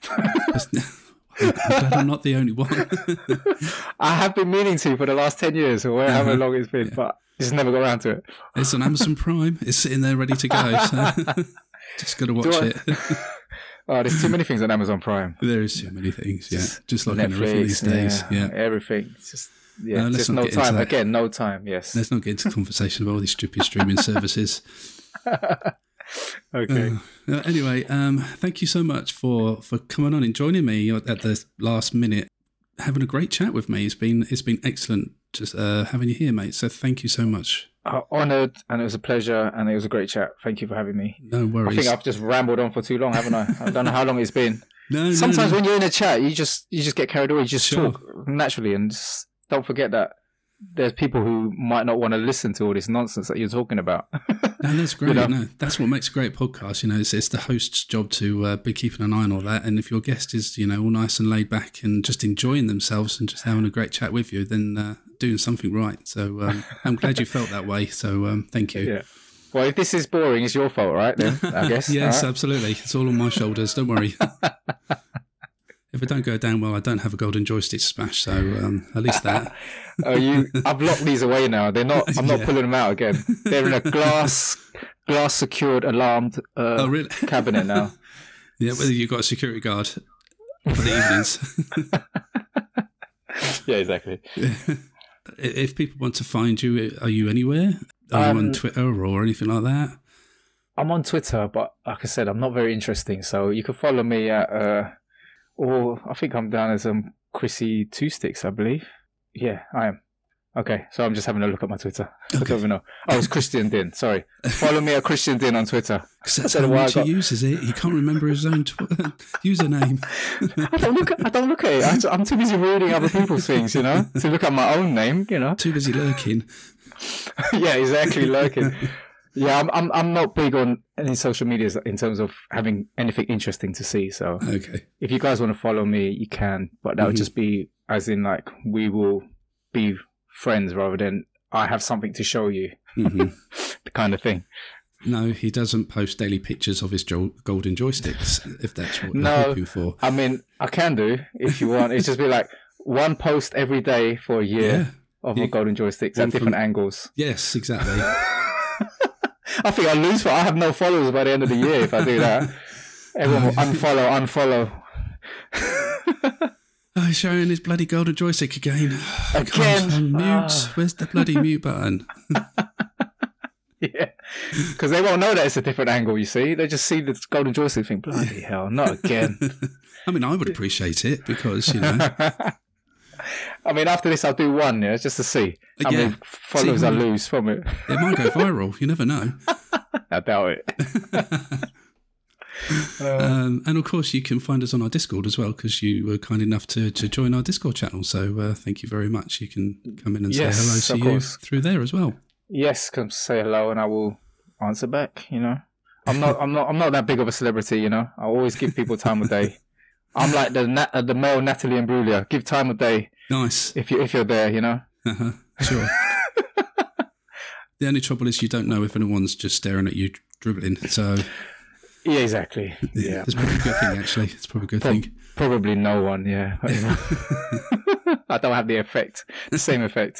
I'm glad I'm not the only one. I have been meaning to for the last ten years, or however uh-huh. long it's been, yeah. but just never got around to it. It's on Amazon Prime. It's sitting there ready to go. So just got to watch I, it. Oh, there's too many things on Amazon Prime. There is too many things, yeah. Just, just like Netflix, everything these days, yeah. yeah. Everything. It's just yeah, no, just no time. Again, no time, yes. Let's not get into conversation about all these stupid streaming services. Okay. Uh, anyway, um, thank you so much for, for coming on and joining me at the last minute, having a great chat with me. It's been it's been excellent just uh, having you here, mate. So thank you so much. Uh, honoured, and it was a pleasure, and it was a great chat. Thank you for having me. No worries. I think I've just rambled on for too long, haven't I? I don't know how long it's been. No, Sometimes no, no. when you're in a chat, you just you just get carried away. You just Sure. talk naturally, and just don't forget that there's people who might not want to listen to all this nonsense that you're talking about. No, that's great. You know? No, that's what makes a great podcast. You know, it's, it's the host's job to uh, be keeping an eye on all that. And if your guest is, you know, all nice and laid back and just enjoying themselves and just having a great chat with you, then uh, doing something right. So um, I'm glad you felt that way. So um, thank you. Yeah. Well, if this is boring, it's your fault, right? Then I guess. Yes, right? Absolutely. It's all on my shoulders. Don't worry. If it don't go down well, I don't have a golden joystick smash. So um, at least that. Oh, you! I've locked these away now. They're not. I'm not Yeah. pulling them out again. They're in a glass, glass secured, alarmed uh, Oh, really? cabinet now. Yeah, whether you've got a security guard for the evenings. Yeah, exactly. If people want to find you, are you anywhere? Are Um, you on Twitter or anything like that? I'm on Twitter, but like I said, I'm not very interesting. So you can follow me at, uh, or I think I'm down as um Chrissy Two Sticks, I believe. Yeah, I am. Okay, so I'm just having a look at my Twitter. I Okay. don't even know. Oh, it's Christian Din. Sorry. Follow me at Christian Din on Twitter. Because that's I don't how know why much I he got- uses it. He can't remember his own tw- username. I don't look. At, I don't look at it. I, I'm too busy reading other people's things, you know, to look at my own name. You know. Too busy lurking. Yeah, exactly. Lurking. Yeah, I'm. I'm. I'm not big on any social medias in terms of having anything interesting to see. So Okay. if you guys want to follow me, you can, but that would Mhm. just be as in like we will be friends rather than I have something to show you, hmm the kind of thing. No, he doesn't post daily pictures of his jo- golden joysticks, if that's what you're No. hoping for. I mean, I can do if you want. It's just be like one post every day for a year Yeah. of Yeah. my golden joysticks One at different from- angles. Yes, exactly. I think I lose. For, I have no followers by the end of the year if I do that. Everyone will unfollow, unfollow. Oh, he's showing his bloody golden joystick again. Again? Come on, mute. Ah. Where's the bloody mute button? Yeah, because they won't know that it's a different angle. You see, they just see the golden joystick. Think, bloody hell, not again. I mean, I would appreciate it because, you know, I mean, after this, I'll do one, yeah, just to see how Yeah. many followers See I how many- lose from it. it might go viral. You never know. I doubt it. Uh, Um, and of course, you can find us on our Discord as well because you were kind enough to, to join our Discord channel. So uh, thank you very much. You can come in and Yes, say of hello to you course. through there as well. yes, come say hello, and I will answer back. You know, I'm not, I'm not, I'm not that big of a celebrity. You know, I always give people time of day. I'm like the nat- uh, the male Natalie Imbruglia. Give time of day Nice. if you if you're there. You know. Uh-huh. Sure. The only trouble is you don't know if anyone's just staring at you dribbling. So Yeah, exactly. yeah, Yeah, it's probably a good thing, actually. It's probably a good Prob- thing. probably no one. Yeah, But, you know. I don't have the effect, the same effect.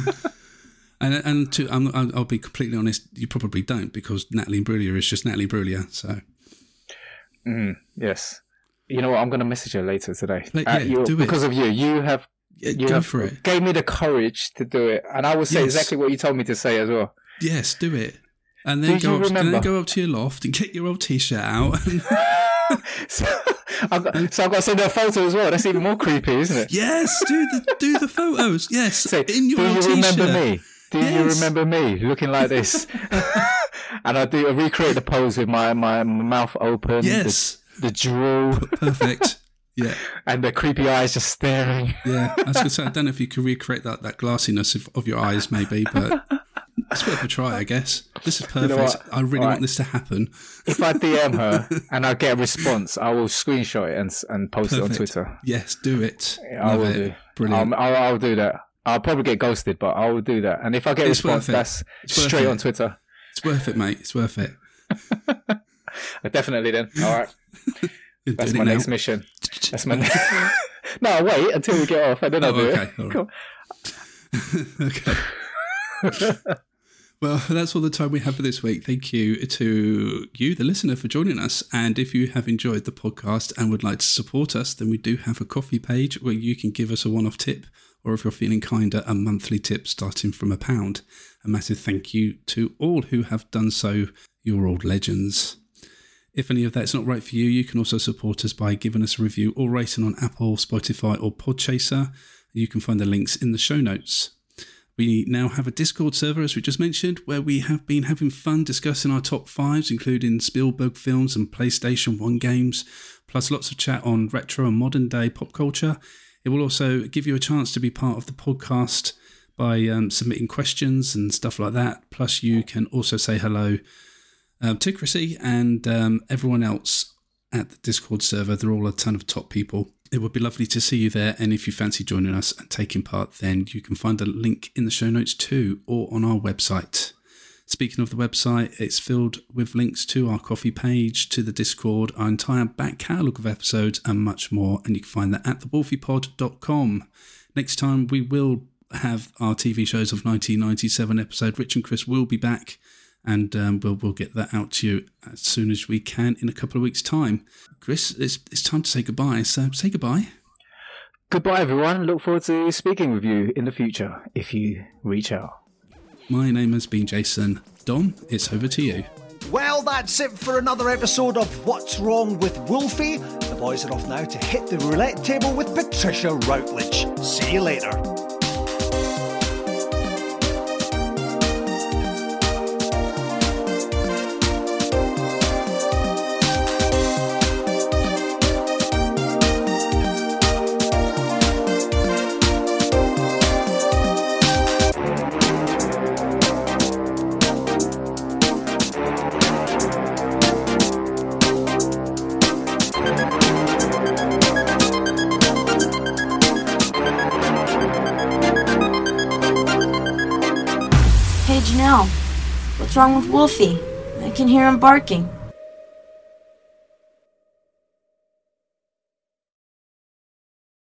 And and to I'm, I'll I'll be completely honest, you probably don't because Natalie Imbruglia is just Natalie Imbruglia. So Mm, yes. You know what? I'm going to message her later today. Like, Uh, yeah, you- do it. because of you. You have yeah, you go have for it. gave me the courage to do it, and I will say Yes. exactly what you told me to say as well. Yes, do it. And then Did go you up, and remember? then go up to your loft and get your old t-shirt out. And so, I've got, so I've got to send her a photo as well. That's even more creepy, isn't it? yes, do the do the photos. Yes, Say, in your do old you t-shirt. remember me? Do you Yes. remember me looking like this? And I do I recreate the pose with my, my mouth open, Yes, the, the drool, perfect. Yeah, and the creepy eyes just staring. yeah. I was going to say, I don't know if you could recreate that that glassiness of, of your eyes, maybe, but it's worth a try, I guess. This is perfect. know what? I really All want right. this to happen. If I D M her and I get a response, I will screenshot it and and post it on Perfect. Twitter. Yes, do it. Yeah, I Love will it. do. Brilliant. I'll, I'll, I'll do that. I'll probably get ghosted, but I will do that. And if I get a It's response, worth it. that's It's worth straight it. on Twitter. It's worth it, mate. It's worth it. Definitely then. All right. You're That's doing my it next now. mission. That's my next... No, wait until we get off and then I'll Oh, do okay, it. all right. Okay. Well, that's all the time we have for this week. Thank you to you, the listener, for joining us. And if you have enjoyed the podcast and would like to support us, then we do have a coffee page where you can give us a one-off tip or if you're feeling kinder, a monthly tip starting from a pound. A massive thank you to all who have done so. You're all legends. If any of that's not right for you, you can also support us by giving us a review or rating on Apple, Spotify or Podchaser. You can find the links in the show notes. We now have a Discord server, as we just mentioned, where we have been having fun discussing our top fives, including Spielberg films and PlayStation one games, plus lots of chat on retro and modern day pop culture. It will also give you a chance to be part of the podcast by um, submitting questions and stuff like that. Plus, you can also say hello um, to Chrissy and um, everyone else at the Discord server. They're all a ton of top people. It would be lovely to see you there, and if you fancy joining us and taking part, then you can find a link in the show notes too, or on our website. Speaking of the website, it's filled with links to our coffee page, to the Discord, our entire back catalogue of episodes, and much more, and you can find that at the wolfie pod dot com. Next time we will have our T V shows of nineteen ninety-seven episode. Rich and Chris will be back, and um, we'll, we'll get that out to you as soon as we can in a couple of weeks' time. Chris, it's, it's time to say goodbye, so say goodbye. Goodbye, everyone. Look forward to speaking with you in the future, if you reach out. My name has been Jason. Dom, it's over to you. Well, that's it for another episode of What's Wrong with Wolfie. The boys are off now to hit the roulette table with Patricia Routledge. See you later. What's wrong with Wolfie? I can hear him barking.